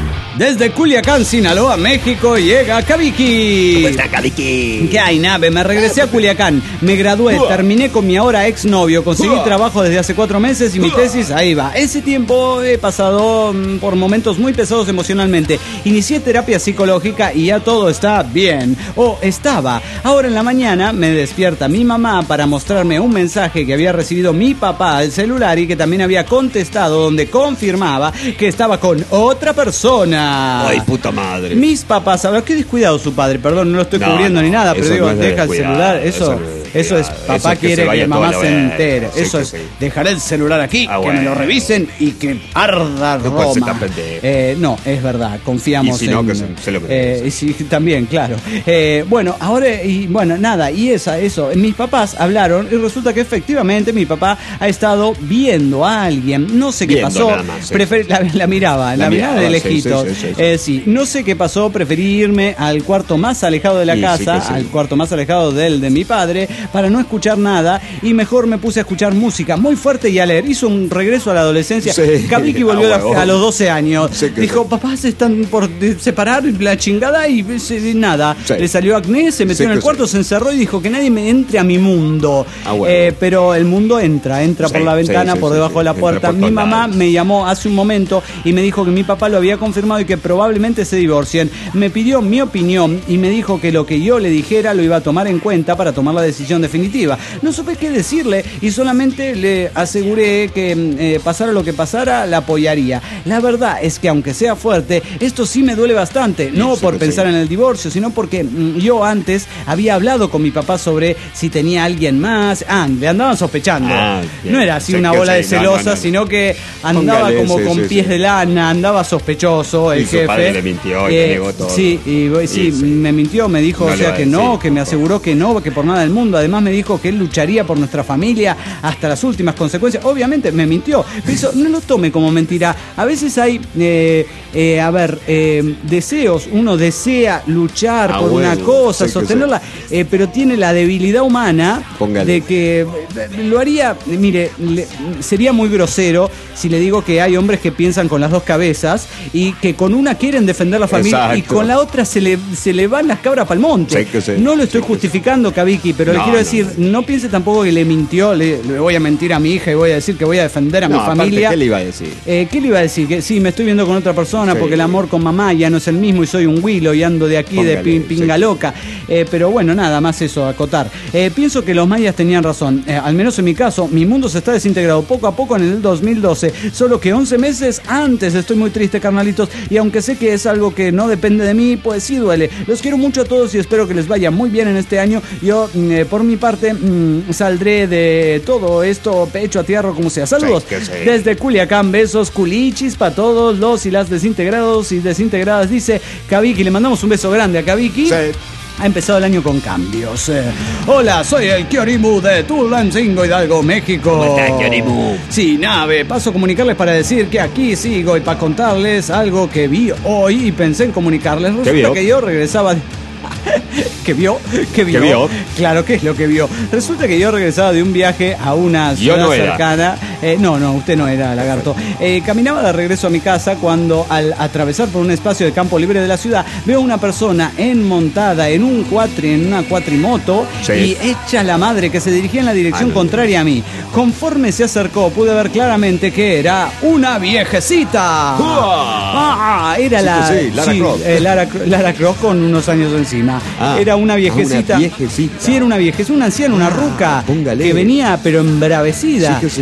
C: Desde Culiacán, Sinaloa, México, llega Kabiki.
D: ¿Cómo está, Kabiki?
C: ¿Qué hay, nave? Me regresé a Culiacán, me gradué, terminé con mi ahora exnovio, conseguí trabajo desde hace cuatro meses y mi tesis ahí va. Ese tiempo he pasado por momentos muy pesados emocionalmente. Inicié terapia psicológica y ya todo está bien. O estaba. Ahora en la mañana me despierta mi mamá para mostrarme un mensaje que había recibido mi papá al celular y que también había contestado, donde confirmaba que estaba con otra persona.
D: Ay, puta madre.
C: Mis papás, a ver, qué descuidado su padre, perdón, no lo estoy no, cubriendo no, ni nada, pero digo, no deja el celular, eso, eso, eso es, papá eso es que quiere que mamá se entere, sí, eso es, sí. Dejaré el celular aquí, ah, que bueno. me lo revisen y que arda Roma. Eh, no, es verdad, confiamos
D: y si
C: en...
D: No, que se, se lo
C: eh, y si, también, claro. Eh, bueno, ahora, y bueno, nada, y esa, eso, mis papás hablaron y resulta que efectivamente mi papá ha estado viendo a alguien, no sé qué viendo pasó, más, sí. prefer, la, la miraba, la, la miraba de lejito. Sí, sí, sí, sí. Eh, sí, no sé qué pasó, preferí irme al cuarto más alejado de la sí, casa, sí sí. al cuarto más alejado del de mi padre, para no escuchar nada, y mejor me puse a escuchar música muy fuerte y a leer. Hizo un regreso a la adolescencia. Sí. Kabiki volvió ah, a, a los doce años. Sí, dijo, sí. papá, se están por separar la chingada y nada. Sí. Le salió acné, se metió sí, en el cuarto, sí. se encerró y dijo que nadie me entre a mi mundo. Ah, bueno. eh, pero el mundo entra, entra sí, por la ventana, sí, sí, por debajo sí, de la puerta. Mi mamá lados. me llamó hace un momento y me dijo que mi papá lo había confirmado y que probablemente se divorcien. Me pidió mi opinión y me dijo que lo que yo le dijera lo iba a tomar en cuenta para tomar la decisión definitiva. No supe qué decirle y solamente le aseguré que eh, pasara lo que pasara, la apoyaría. La verdad es que aunque sea fuerte, esto sí me duele bastante, no sí, por sí, pensar sí. en el divorcio, sino porque mm, yo antes había hablado con mi papá sobre si tenía alguien más. Ah, le andaban sospechando. Ah, no era así sí, una bola sí, de celosa, no, no, no. sino que andaba Póngale, como sí, con sí, pies sí. de lana, andaba sospechoso el y jefe. Su padre le mintió y eh, negó todo. Sí, y, sí, sí, me mintió, me dijo, no o sea, que no, que me aseguró que no, que por nada del mundo. Además me dijo que él lucharía por nuestra familia hasta las últimas consecuencias. Obviamente me mintió, pero eso no lo tome como mentira. A veces hay, eh, eh, a ver, eh, deseos. Uno desea luchar ah, por bueno, una cosa, sí, sostenerla, eh, pero tiene la debilidad humana Póngale. de que lo haría, mire, le, sería muy grosero si le digo que hay hombres que piensan con las dos cabezas y que con una quieren defender la familia Exacto. y con la otra se le, se le van las cabras para el monte. Sí, sí. No lo estoy sí, justificando, Kabiki, pero no, le quiero no, decir, no. no piense tampoco que le mintió, le, le voy a mentir a mi hija y voy a decir que voy a defender a no, mi familia.
D: ¿Qué le iba a decir?
C: Eh, ¿Qué le iba a decir? Que sí, me estoy viendo con otra persona sí. porque el amor con mamá ya no es el mismo y soy un Willow y ando de aquí Póngale, de pin, pinga sí. loca. Eh, pero bueno, nada más eso, acotar. Eh, pienso que los mayas tenían razón. Eh, al menos en mi caso, mi mundo se está desintegrando poco a poco en el dos mil doce. Solo que once meses antes estoy muy triste, carnalitos. Y aunque sé que es algo que no depende de mí, pues sí duele. Los quiero mucho a todos y espero que les vaya muy bien en este año. Yo, eh, por mi parte, mmm, saldré de todo esto pecho a tierra como sea. Saludos sí, sí. desde Culiacán. Besos, culichis para todos los y las desintegrados y desintegradas. Dice Kabiki. Le mandamos un beso grande a Kabiki. Sí. Ha empezado el año con cambios. Eh, hola, soy el Kiorimu de Tulancingo, Hidalgo, México.
D: ¿Cómo está, Kiorimu?
C: Sí, nave, paso a comunicarles para decir que aquí sigo y para contarles algo que vi hoy y pensé en comunicarles. Resulta que yo regresaba... ¿Qué vio? ¿Qué vio? ¿Qué vio? Claro, ¿qué es lo que vio? Resulta que yo regresaba de un viaje a una ciudad no cercana. Eh, no, no, usted no era, lagarto. Eh, caminaba de regreso a mi casa cuando, al atravesar por un espacio de campo libre de la ciudad, veo una persona enmontada en un cuatri, en una cuatrimoto sí. y hecha la madre que se dirigía en la dirección ah, no, contraria no. a mí. Conforme se acercó, pude ver claramente que era una viejecita. Ah, era sí, la, sí, Lara, sí, Croft. Eh, Lara, Lara Croft con unos años encima. Ah, era una viejecita.
D: Una viejecita.
C: Sí, era una viejecita, una anciana, una ruca.
D: Póngale.
C: Que venía, pero embravecida. Sí, sí. Era como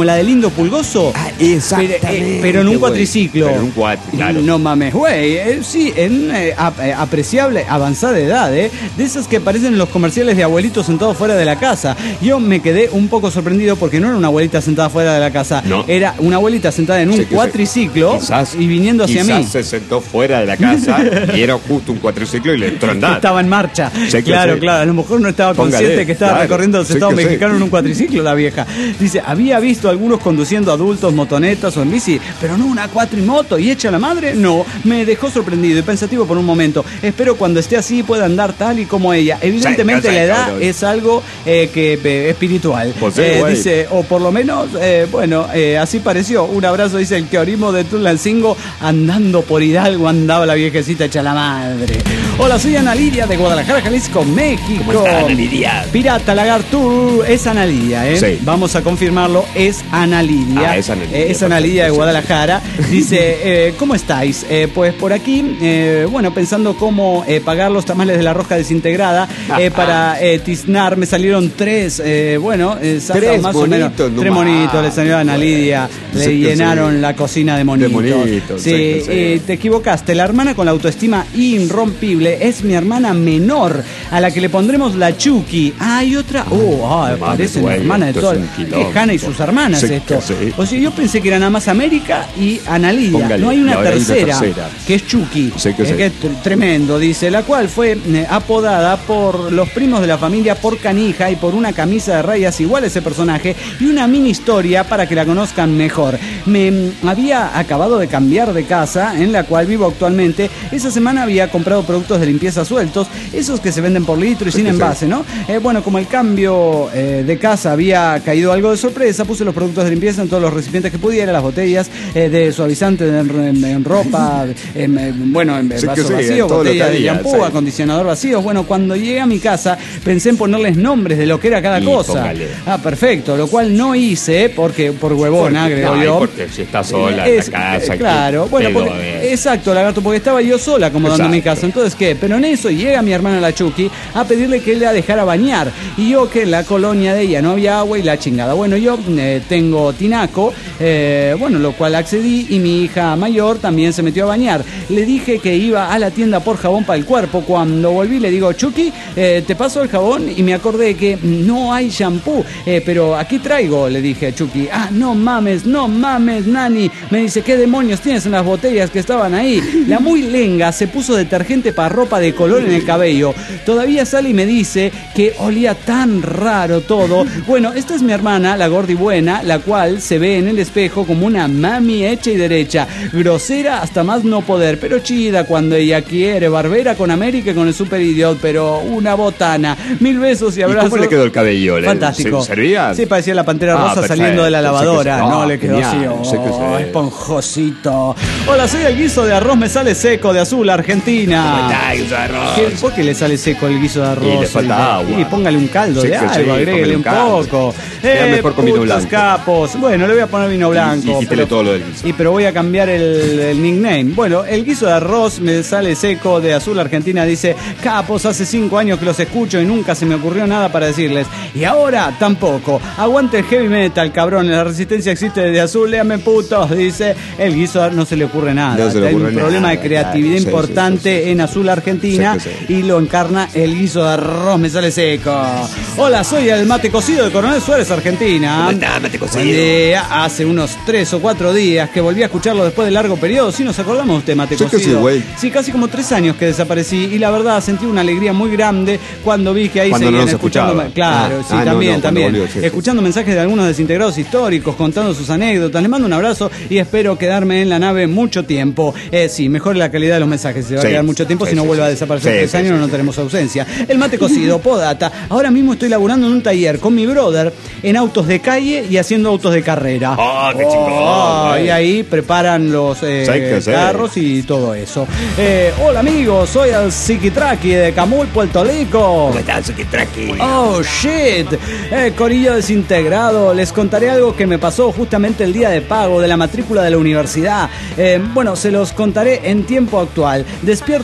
C: la del Lindo Pulgoso.
E: Ah, exactamente.
C: Pero, eh, pero en un cuatriciclo.
E: Pero en un cuatri, claro.
C: No mames, güey. Eh, sí, en eh, ap- eh, apreciable, avanzada edad, ¿eh? De esas que aparecen en los comerciales de abuelitos sentados fuera de la casa. Yo me quedé un poco sorprendido porque no era una abuelita sentada fuera de la casa. No. Era una abuelita sentada en un sí, cuatriciclo quizás, y viniendo hacia
E: quizás
C: mí.
E: se sentó fuera de la casa y era justo un cuatriciclo y le entró a andar.
C: Estaba en marcha.
E: Sí,
C: claro,
E: sí.
C: claro. A lo mejor no estaba
E: Póngale,
C: consciente que estaba
E: claro,
C: recorriendo los estados
E: sí
C: mexicanos
E: sí.
C: en un cuatriciclo, la vieja. Dice, había visto algunos conduciendo adultos, motonetas o en bici, pero no una cuatrimoto. ¿Y hecha la madre? No. Me dejó sorprendido y pensativo por un momento. Espero cuando esté así pueda andar tal y como ella. Evidentemente sí, la edad cabrón. es algo eh, que eh, espiritual. Pues sí, eh, dice, o por lo menos, eh, bueno, eh, así pareció. Un abrazo, dice el Teorimo de Tulancingo, andando por Hidalgo andaba la viejecita hecha la madre. Hola, soy Ana Lidia de Guadalajara, Jalisco, México.
E: ¿Cómo está, Ana Lidia?
C: Pirata Lagartú, es Ana Lidia, ¿eh? Sí. Vamos a confirmarlo, es Ana Lidia.
E: Ah, es Ana Lidia.
C: Eh, es Ana Lidia de Guadalajara. Dice, eh, ¿cómo estáis? Eh, pues por aquí, eh, bueno, pensando cómo eh, pagar los tamales de la rosca desintegrada eh, para eh, tiznar, me salieron tres, eh, bueno, eh,
E: tres
C: más
E: monitos,
C: o menos. No tres monitos le salió a Ana Lidia, le sí, llenaron sí. la cocina de monitos. De monitos sí, sí, sí. Eh, te equivocaste, la hermana con la autoestima irrompible es mi hermana menor, a la que le pondremos la Chucky. Ah, hay otra. Oh, ah, parece una hermana de todas. Es Hanna y sus hermanas sí, esto. Sí. O sea, yo pensé que era nada más América y Ana Lidia. Póngale, no hay una, tercera, hay una tercera, que es Chucky. Sí, que, eh, sí. que es tremendo, dice, la cual fue eh, apodada por los primos de la familia por canija y por una camisa de rayas igual a ese personaje y una mini historia para que la conozcan mejor. Me mm, había acabado de cambiar de casa en la cual vivo actualmente. Esa semana había comprado productos de limpieza sueltos, esos que se venden por litro y sin envase, ¿no? Eh, bueno, como el cambio eh, de casa había caído algo de sorpresa, puse los productos de limpieza en todos los recipientes que pudiera, las botellas eh, de suavizante en, en, en ropa, en, en, bueno, en sí, vaso sí, vacío, botella de shampoo, sí. acondicionador vacío. Bueno, cuando llegué a mi casa pensé en ponerles nombres de lo que era cada y cosa. Póngale. Ah, perfecto, lo cual no hice porque por huevona, creo
E: no,
C: yo.
E: Porque si está sola es, en la casa.
C: Claro, bueno, porque, exacto, lagarto, porque estaba yo sola acomodando exacto. mi casa. Entonces, ¿qué? Pero en eso llega mi hermana la Chucky a pedirle que la dejara bañar. Y yo que en la colonia de ella no había agua y la chingada. Bueno, yo eh, tengo tinaco, eh, bueno, lo cual accedí y mi hija mayor también se metió a bañar. Le dije que iba a la tienda por jabón para el cuerpo. Cuando volví le digo, Chucky, eh, ¿te paso el jabón? Y me acordé que no hay shampoo, eh, pero aquí traigo, le dije a Chucky. Ah, no mames, no mames, nani. Me dice, ¿qué demonios tienes en las botellas que estaban ahí? La muy lenga se puso detergente para ropa de color en el cabello. Todavía sale y me dice que olía tan raro todo. Bueno, esta es mi hermana, la gordi buena, la cual se ve en el espejo como una mami hecha y derecha, grosera hasta más no poder, pero chida cuando ella quiere, barbera con América y con el Super Idiot, pero una botana. Mil besos y abrazos.
E: ¿Y cómo le quedó el cabello?
C: Fantástico.
E: ¿Se servía?
C: Sí, parecía la Pantera
E: ah,
C: Rosa
E: perfecto.
C: saliendo de la lavadora.
E: Sí,
C: no,
E: oh,
C: le quedó
E: genial.
C: así.
E: Sí,
C: Oh, esponjosito. Hola, soy el guiso de arroz, me sale seco de azul, Argentina.
E: ¿Cómo está, guiso de arroz?
C: ¿Qué, ¿Por qué le sale seco el guiso de arroz?
E: Y le falta agua.
C: Y póngale un caldo
E: sí,
C: de algo,
E: sí,
C: agréguele un, un poco.
E: Eh, mejor con vino blanco.
C: Capos. Bueno, le voy a poner vino blanco.
E: Y, y pero, todo lo del guiso.
C: Y pero voy a cambiar el, el nickname. Bueno, el guiso de arroz me sale seco de azul, Argentina. Dice, capos, hace cinco años que los escucho y nunca se me ocurrió nada para decirles. Y ahora tampoco. Aguante el heavy metal, cabrón. La resistencia existe desde azul. Léame putos. Dice, el guiso de arroz no se le ocurre nada.
E: No se le ocurre
C: Hay un
E: nada,
C: problema de creatividad
E: claro.
C: importante sí, sí, sí, en azul, Argentina. Sí, sí. Y lo encarna el guiso de arroz, me sale seco. Hola, soy el mate cocido de Coronel Suárez, Argentina.
E: ¿Cómo está, mate cocido?
C: Eh, hace unos tres o cuatro días que volví a escucharlo después de largo periodo. Sí, nos acordamos de usted, mate
E: sí,
C: cocido.
E: Sí,
C: sí, casi como tres años que desaparecí. Y la verdad, sentí una alegría muy grande cuando vi que ahí
E: cuando
C: seguían
E: no
C: escuchando. Claro, ah, sí, ah, también, no, no, también. Volvió, sí, escuchando sí. mensajes de algunos desintegrados históricos, contando sus anécdotas. Les mando un abrazo y espero quedarme en la nave mucho tiempo. Eh, sí, mejore la calidad de los mensajes. Se va sí, a quedar mucho tiempo sí, si no sí, vuelve sí, a desaparecer sí, tres sí, años, sí, no tenemos ausencia. El mate cocido, podata. Ahora mismo estoy laburando en un taller con mi brother en autos de calle y haciendo autos de carrera.
E: ¡Oh, qué chico!
C: Oh, y ahí preparan los eh, sí, carros sí. y todo eso. Eh, hola amigos, soy el Psiquitraqui de Camuy, Puerto Rico.
E: ¿Cómo estás, Psiquitraqui?
C: Oh, shit. Eh, corillo desintegrado. Les contaré algo que me pasó justamente el día de pago de la matrícula de la universidad. Eh, bueno, se los contaré en tiempo actual. Despierto a solas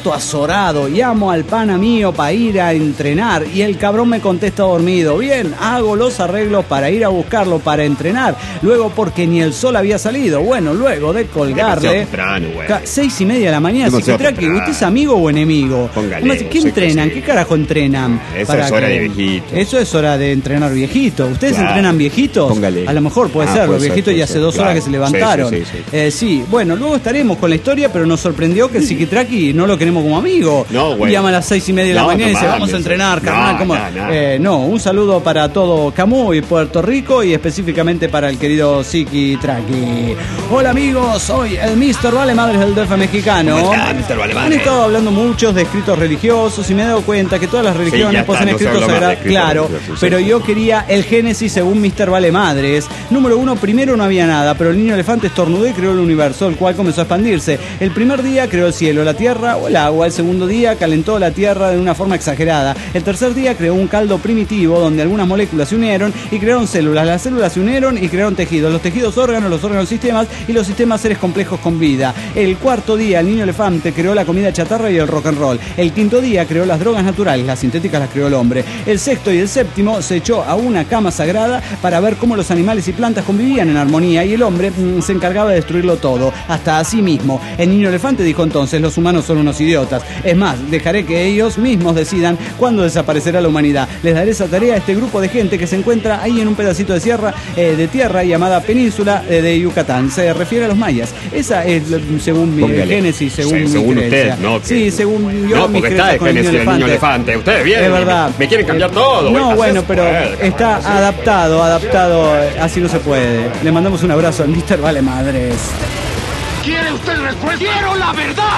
C: dorado. Llamo al pana mío para ir a entrenar y el cabrón me contesta dormido. Bien, hago los arreglos para ir a buscarlo para entrenar. Luego porque ni el sol había salido. Bueno, luego de colgarle...
E: Temprano, güey.
C: Seis y media de la mañana. Psiquitraqui, ¿usted es amigo o enemigo?
E: Póngale.
C: ¿Qué entrenan? ¿Qué carajo entrenan?
E: Eso es hora que... de viejito.
C: Eso es hora de entrenar viejitos. ¿Ustedes claro. entrenan viejitos?
E: Póngale.
C: A lo mejor puede ah, ser. Puede los viejitos ser, ya hace dos claro. horas que se levantaron. Sí, sí, sí, sí. Eh, sí, bueno, luego estaremos con la historia, pero nos sorprendió que el Psiquitraqui no lo queremos como amigo.
E: No, güey.
C: Llama a las seis y media de
E: no,
C: la mañana
E: no,
C: y dice, vamos a entrenar, carnal. No, ¿cómo? No, no. Eh, no, un saludo para todo Camus y Puerto Rico y específicamente para el querido Psiquitraqui. Hola amigos, soy el mister Vale Madres del D F mexicano.
E: ¿Cómo está, mister Vale Madres?
C: Han estado hablando muchos de escritos religiosos y me he dado cuenta que todas las religiones sí, poseen no escritos sagrados. Claro, pero yo quería el Génesis según mister Vale Madres. Número uno, primero no había nada, pero el niño elefante estornudó y creó el universo, el cual comenzó a expandirse. El primer día creó el cielo, la tierra o el agua. El segundo día calentó la tierra de una forma exagerada. El tercer día creó un caldo primitivo donde algunas moléculas se unieron y crearon células. Las células se unieron y crearon tejidos. Los tejidos órganos, los órganos sistemas y los sistemas seres complejos con vida. El cuarto día el niño elefante creó la comida chatarra y el rock and roll. El quinto día creó las drogas naturales, las sintéticas las creó el hombre. El sexto y el séptimo se echó a una cama sagrada para ver cómo los animales y plantas convivían en armonía y el hombre mmm, se encargaba de destruirlo todo, hasta a sí mismo. El niño elefante dijo entonces, los humanos son unos idiotas. Es más, dejaré que ellos mismos decidan cuándo desaparecerá la humanidad. Les daré esa tarea a este grupo de gente que se encuentra ahí en un pedacito de tierra, eh, de tierra llamada península eh, de Yucatán. Se refiere a los mayas. Esa es, según mi Póngale. Génesis, según sí, mi
E: según
C: creencia.
E: Usted, no, que...
C: Sí, según yo,
E: no, porque está de Génesis el niño elefante. Ustedes vienen,
C: es verdad.
E: Me, me quieren cambiar todo.
C: No, bueno, pero puede, está así. adaptado, adaptado, así no se puede. Le mandamos un abrazo al mister Vale Madres.
B: ¿Quiere usted respuesta? ¡Quiero la verdad!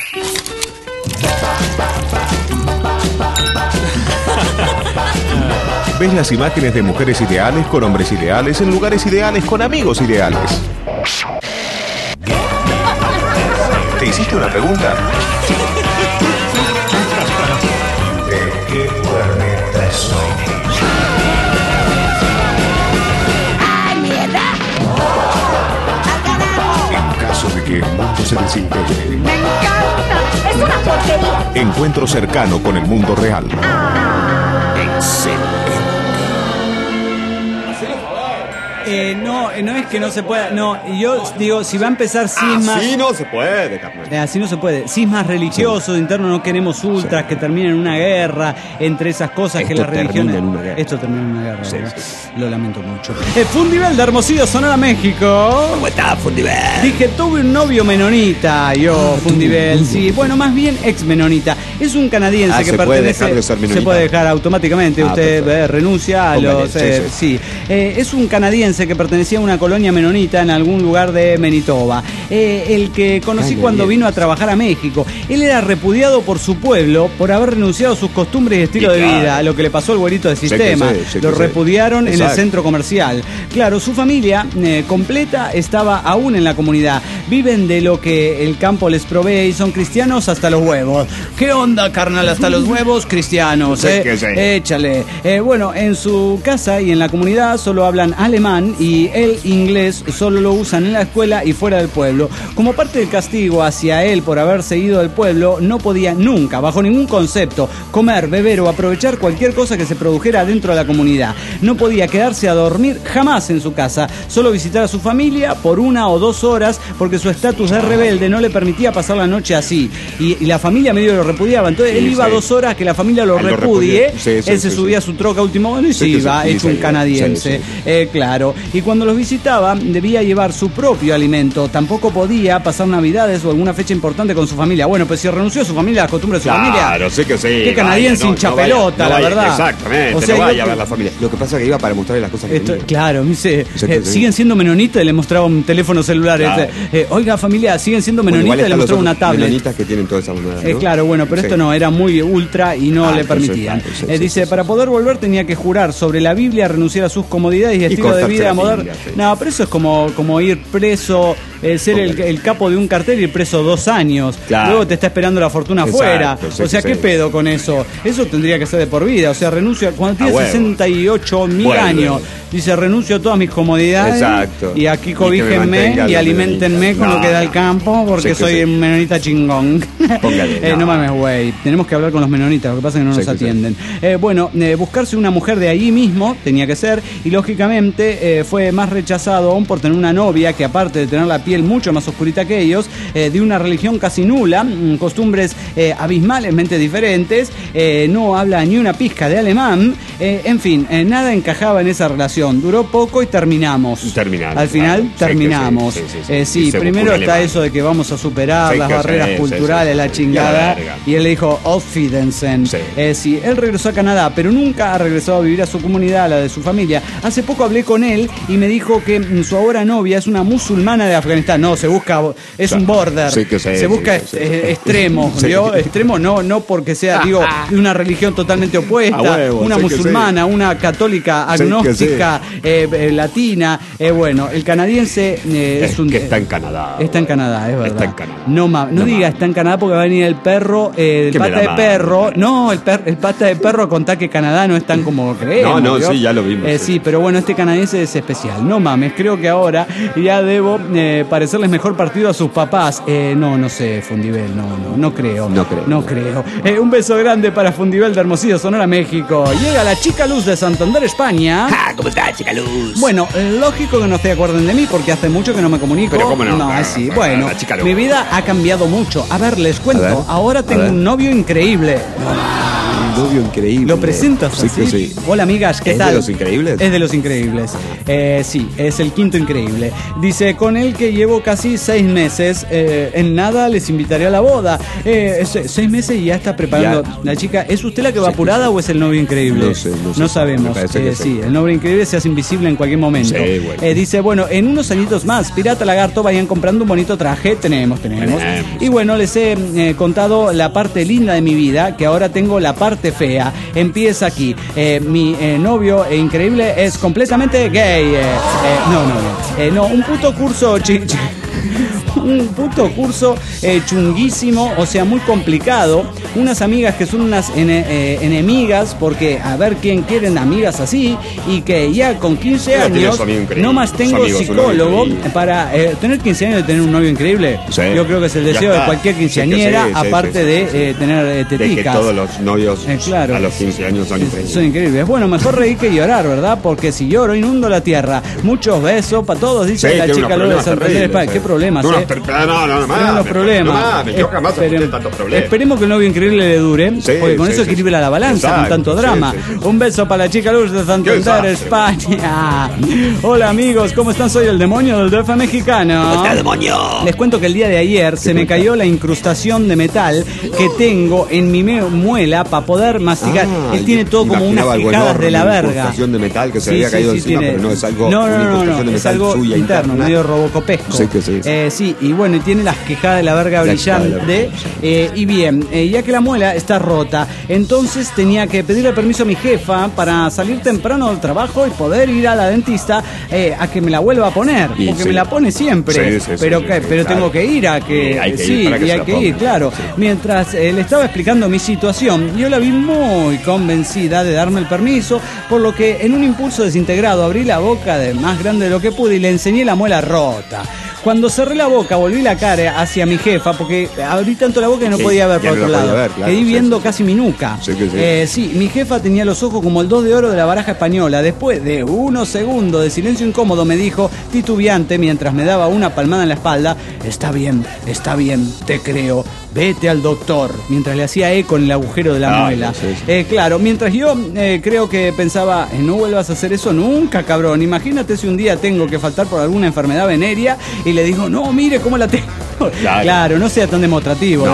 A: ¿Ves las imágenes de mujeres ideales con hombres ideales en lugares ideales con amigos ideales? ¿Te hiciste una pregunta? ¿De qué planeta soy?
G: ¡Ay, mierda!
A: En caso de que el mundo se desintegre.
G: ¡Me encanta! ¡Es una porquería!
A: Encuentro cercano con el mundo real.
G: Ah.
A: Excelente.
C: Eh, no, no es que no se pueda. No, yo digo, si va a empezar sismas.
E: Así no se puede, Carmen.
C: Eh, así no se puede. Sismas religiosos, sí. internos, no queremos ultras sí. que terminen en una guerra. Entre esas cosas
E: Esto
C: que las religiones.
E: En una guerra.
C: Esto termina en una guerra.
E: Sí, sí.
C: Lo lamento mucho. Eh, Fundivel de Hermosillo, Sonora, México.
D: ¿Cómo está, Fundivel?
C: Dije, tuve un novio menonita. Yo, Fundivel. Sí, bueno, más bien ex menonita. Es un canadiense
E: ah,
C: que
E: se
C: pertenece.
E: Puede dejar de ser menonita.
C: Se puede dejar automáticamente. Ah, Usted eh, renuncia a Póngale, los. Eh, sí. sí. Eh, es un canadiense que pertenecía a una colonia menonita en algún lugar de Manitoba. Eh, el que conocí Ay, cuando bien. vino a trabajar a México. Él era repudiado por su pueblo por haber renunciado a sus costumbres y estilo y claro. de vida, a lo que le pasó al güerito de sistema. Sé que sé, sé lo repudiaron sé. en Exacto. el centro comercial. Claro, su familia eh, completa estaba aún en la comunidad. Viven de lo que el campo les provee y son cristianos hasta los huevos. ¿Qué onda, carnal? Hasta los huevos cristianos. Eh?
E: Que sé.
C: Échale. Eh, bueno, en su casa y en la comunidad solo hablan alemán y el inglés solo lo usan en la escuela y fuera del pueblo. Como parte del castigo hacia él por haberse ido del pueblo, no podía nunca, bajo ningún concepto, comer, beber o aprovechar cualquier cosa que se produjera dentro de la comunidad. No podía quedarse a dormir jamás en su casa, solo visitar a su familia por una o dos horas porque su estatus de rebelde no le permitía pasar la noche así. Y, y la familia medio lo repudiaba. Entonces sí, él iba sí. dos horas que la familia lo él repudie, lo sí, sí, él se sí, subía sí. a su troca a último momento y se sí, iba, sí, hecho sí, un sí, canadiense. Sí, sí. Eh, claro. Y cuando los visitaba, debía llevar su propio alimento. Tampoco podía pasar navidades o alguna fecha importante con su familia. Bueno, pues si renunció a su familia, a las costumbres de su
E: claro,
C: familia.
E: Claro, sí que sí.
C: Qué canadiense
E: vaya,
C: hincha
E: no,
C: pelota,
E: no vaya,
C: la
E: no
C: verdad.
E: vaya, exactamente,
C: o sea,
E: no vaya
C: yo,
E: a ver la familia. Lo que pasa es que iba para mostrarle las cosas que
C: esto,
E: tenía.
C: Claro, me dice, eh, siguen siendo menonitas y le mostraba un teléfono celular. Claro. Este, eh, oiga, familia, siguen siendo menonitas bueno, y le mostraba una tablet.
E: Menonitas que tienen toda esa moneda, ¿no?
C: eh, Claro, bueno, pero sí. esto no, era muy ultra y no ah, le permitían. Sí, sí, eh, dice, sí, para poder volver tenía que jurar sobre la Biblia, renunciar a sus comodidades y, y estilo de vida moderno. Sí. No, pero eso es como, como ir preso eh, ser el, el capo de un cartel y ir preso dos años. Claro. Luego te está esperando la fortuna afuera. O sea, ¿qué pedo con eso? Eso tendría que ser de por vida. O sea, renuncio, cuando tiene ah, sesenta y ocho mil años, dice, renuncio a todas mis comodidades. Exacto. Y aquí cobíjenme y, y alimentenme con no, lo que da el campo, porque soy sí. un menonita chingón. Póngale, eh, no. no mames, güey. Tenemos que hablar con los menonitas, lo que pasa es que no sí, nos atienden. Sí. Eh, bueno, eh, buscarse una mujer de ahí mismo tenía que ser, y lógicamente eh, fue más rechazado aún por tener una novia que, aparte de tener la piel mucho más oscurita que ellos, eh, de una religión casi nula, costumbres eh, abismalmente diferentes, eh, no habla ni una pizca de alemán, eh, en fin, eh, nada encajaba en esa relación. Duró poco y terminamos. Terminamos. Al final claro. terminamos. Sí, sí, sí, sí. Eh, sí primero está alemán. Eso de que vamos a superar sí, las barreras sí, culturales, sí, sí, la chingada, y, y él le dijo, Auffidensen. Sí. Eh, sí, él regresó a Canadá, pero nunca ha regresado a vivir a su comunidad, a la de su familia. Hace poco hablé con él y me dijo que su ahora novia es una musulmana de Afganistán. No, se busca, es un border. Sí, que sí, se busca sí, est- sí. extremo, ¿vio? Sí. Extremo no, no porque sea, digo, de una religión totalmente opuesta, huevo, una musulmana, sí. una católica agnóstica, sí eh, eh, latina. Eh, bueno, el canadiense eh, es, es un...
E: que está en Canadá.
C: Está en Canadá, es verdad.
E: Está en Canadá.
C: No, ma, no, no diga está en Canadá porque va a venir el perro, eh, el pata de perro. Mal, no, el, per, el pata de perro a contar que Canadá no es tan como creemos.
E: No, no,
C: ¿vio?
E: sí, ya lo vimos.
C: Eh, sí, pero bueno, este canadiense es especial. No mames, creo que ahora ya debo eh, parecerles mejor partido a sus papás. Eh, no, no sé, Fundibel, no, no, no creo.
E: No creo.
C: No creo. Eh, un beso grande para Fundibel de Hermosillo, Sonora, México. Llega la chica Luz de Santander, España.
D: Ah, ¿cómo está, chica Luz?
C: Bueno, eh, lógico que no se acuerden de mí porque hace mucho que no me comunico.
E: Pero cómo no.
C: No,
E: claro,
C: sí.
E: claro,
C: Bueno,
E: la chica Luz.
C: Mi vida ha cambiado mucho. A ver, les cuento. Ver, ahora tengo un novio increíble.
E: Un novio increíble.
C: ¿Lo presentas
E: sí,
C: así?
E: Sí.
C: Hola, amigas, ¿qué
E: ¿Es
C: tal?
E: ¿Es de los increíbles?
C: Es de los increíbles. Eh, sí, es el quinto increíble. Dice, con él que llevo casi seis meses. Eh, en nada les invitaré a la boda. Eh, seis meses y ya está preparando. Ya. La chica, ¿es usted la que va sí, apurada sí. o es el novio increíble?
E: No sé, no sé.
C: No sabemos. Eh, sí, sí, el novio increíble se hace invisible en cualquier momento. Sí, bueno. eh, dice, bueno, en unos añitos más, Pirata Lagarto, vayan comprando un bonito traje. Tenemos, tenemos. tenemos. Y bueno, les he eh, contado la parte linda de mi vida, que ahora tengo la parte fea. Empieza aquí. Eh, mi eh, novio eh, increíble es completamente gay. Eh, eh, no, no, no. Eh, no, un puto curso chi- chi- un puto curso eh, chunguísimo, o sea, muy complicado. Unas amigas que son unas ene, eh, enemigas, porque a ver quién quieren amigas así, y que ya con quince años no más tengo psicólogo para eh, tener quince años de tener un novio increíble. Sí. Yo creo que es el deseo de cualquier quinceañera, sí, sí, aparte sí, sí, de sí, sí. Eh, tener eh, teticas.
E: De que todos los novios
C: eh, claro,
E: a los quince años son increíbles.
C: Son increíbles. Bueno, mejor reír que llorar, ¿verdad? Porque si lloro inundo la tierra. Muchos besos para todos, dice sí, la chica Lola de Santander España. ¿Qué problemas,
E: no,
C: eh?
E: No, no, no, no,
C: los problemas.
E: No mames, yo jamás
C: Esperem,
E: tantos problemas.
C: Esperemos que el novio increíble le dure, sí, porque con sí, eso sí, equilibra sí. la balanza, exacto, con tanto drama. Sí, sí, sí. Un beso para la chica Luz de Santander, España. Hola amigos, ¿cómo están? Soy el demonio del D F mexicano.
D: ¿Cómo está, demonio?
C: Les cuento que el día de ayer se me cayó la incrustación de metal que tengo en mi muela para poder masticar. Ah, Él tiene todo como unas picadas de la verga. Una
E: incrustación de metal que se sí, había caído sí, encima, tiene... pero no es algo.
C: No, no, no, no, no es algo interno, interna. medio robocopesco. Sí, que sí. Eh, sí, y bueno, y tiene las quejadas de la verga brillante. Eh, y bien, eh, ya que la muela está rota, entonces tenía que pedirle permiso a mi jefa para salir temprano del trabajo y poder ir a la dentista eh, a que me la vuelva a poner, y porque sí. me la pone siempre. Sí, sí, pero sí, que, sí, pero claro. tengo que ir a que, sí, hay que sí, ir, y hay que ponga. ir, claro. Sí. Mientras eh, le estaba explicando mi situación, yo la vi muy convencida de darme el permiso, por lo que en un impulso desintegrado abrí la boca de más grande de lo que pude y le enseñé la muela rota. Cuando cerré la boca, volví la cara hacia mi jefa, porque abrí tanto la boca que no sí, podía ver por otro lado. Ver, claro, Quedé viendo sí, casi mi nuca. Sí, sí. Eh, sí, mi jefa tenía los ojos como el dos de oro de la baraja española. Después de unos segundos de silencio incómodo me dijo, titubeante, mientras me daba una palmada en la espalda, está bien, está bien, te creo. Vete al doctor, mientras le hacía eco en el agujero de la ah, muela. Sí, sí. Eh, claro, mientras yo eh, creo que pensaba, eh, no vuelvas a hacer eso nunca, cabrón. Imagínate si un día tengo que faltar por alguna enfermedad venérea y le digo, no, mire cómo la tengo. Claro, claro no sea tan demostrativo, no, demonio. No.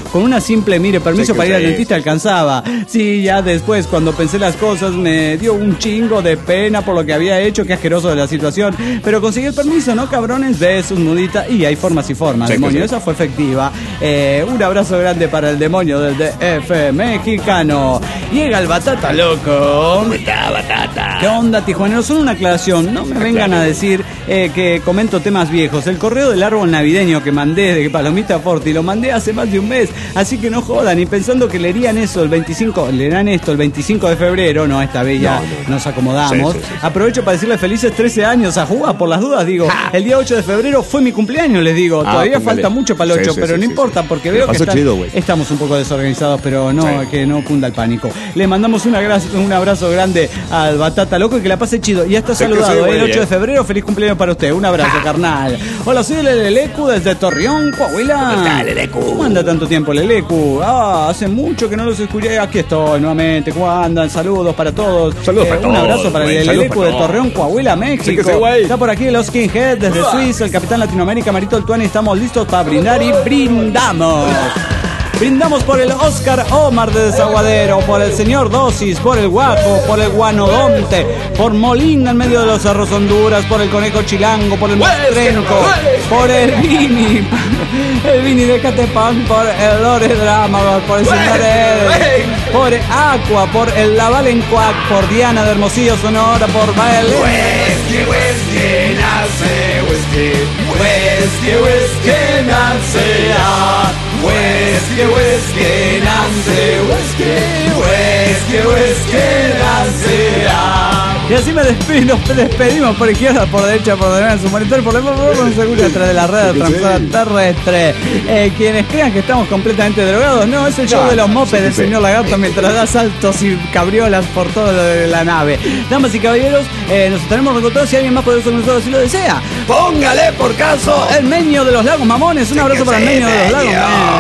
C: con una simple mire, permiso sí, para ir al dentista alcanzaba. Sí, ya después, cuando pensé las cosas, me dio un chingo de pena por lo que había hecho, qué asqueroso de la situación. Pero conseguí el permiso, ¿no, cabrones? Besos, nudita, y hay formas y formas. Sí, demonio, sí. Esa fue efectiva. Eh, un abrazo grande para el demonio del D F mexicano. Llega el Batata Loco.
D: ¿Cómo está, Batata?
C: ¿Qué onda, tijuaneros? Solo una aclaración. No me vengan a decir eh, que comento temas viejos. El correo del árbol navideño que mandé de Palomita Forti lo mandé hace más de un mes. Así que no jodan. Y pensando que leerían eso el veinticinco, leerán esto el veinticinco de febrero. No, esta vez ya no, no, nos acomodamos. Sí, sí, sí, sí. Aprovecho para decirles felices trece años a Juga, por las dudas, digo. El día ocho de febrero fue mi cumpleaños, les digo. Ah, Todavía póngale. Falta mucho para el ocho, sí, sí, pero sí, no sí, importa, sí. Porque veo que están, chido, estamos un poco desorganizados, pero no, sí. Que no cunda el pánico. Le mandamos una gra- un abrazo grande al Batata Loco y que la pase chido. Y ya está sí, saludado, sí, el ocho de febrero, feliz cumpleaños para usted. Un abrazo, carnal. Hola, soy el Lelecu desde Torreón, Coahuila.
D: ¿Cómo está, Lelecu?
C: ¿Cómo anda tanto tiempo, Lelecu? Ah, hace mucho que no los escuché. Aquí estoy nuevamente. ¿Cómo andan? Saludos para todos.
E: Saludos
C: eh,
E: para
C: un
E: todos. Un
C: abrazo para el Lelecu de Torreón, Coahuila, México. Sí, sí, está por aquí los Skinhead desde Suiza, el Capitán Latinoamérica, Marito Altuani. Estamos listos para brindar y brindamos. Brindamos por el Oscar Omar de Desaguadero, por el señor Dosis, por el Guapo, por el Guanodonte, por Molina en medio de los Cerros Honduras, por el Conejo Chilango, por el Mostrenco, por el Vini, el Vini de Catepán, por el Lore Drama, por el señor Ed, por Aqua, por el Laval en Cuac, por Diana de Hermosillo, Sonora, por Bael.
D: Whisky, whisky, nace, whisky, whisky, whisky, nace, ah. Whisky, whisky, Nancy, whisky, whisky, whisky, Nancy, ah.
C: Y así me despido, nos despedimos por izquierda, por derecha, por derecha, su monitor, por debajo, por seguro a través de la red transmisora terrestre. Eh, quienes crean que estamos completamente drogados, no, es el show de los mopes del señor Lagarto mientras da saltos y cabriolas por todo lo de la nave. Damas y caballeros, eh, nos estaremos reencontrando si alguien más poderoso que nosotros así lo desea.
D: Póngale por caso
C: el Meño de los Lagos Mamones. Un abrazo para el Meño de los Lagos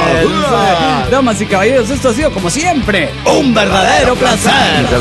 C: Mamones. Damas y caballeros, esto ha sido como siempre
D: un verdadero placer.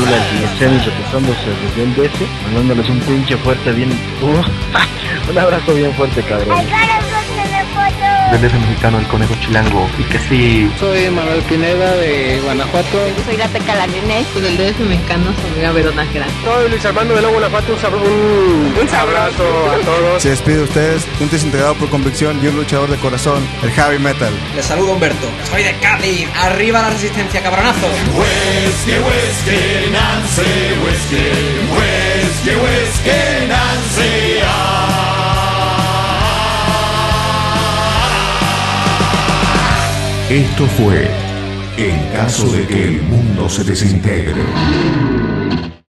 H: Mandándoles un pinche fuerte bien. Uh, un abrazo bien fuerte, cabrón. Del D F mexicano, el Conejo Chilango. Y que sí.
I: Soy Manuel Pineda de Guanajuato.
J: Soy la Teca Larinés. Soy del D F mexicano, soy Gabriel Nájera.
K: Soy Luis Armando de Lobo Guanajuato. Un, sabro, un, un abrazo a todos.
L: Se despide de ustedes, un desintegrado por convicción y un luchador de corazón, el Heavy Metal.
M: Les saludo Humberto. Soy de Cádiz. Arriba la resistencia, cabronazo.
D: Whisky, whisky, Nancy, whisky, whisky, whisky, Nancy, ah.
B: Esto fue En caso de que el mundo se desintegre.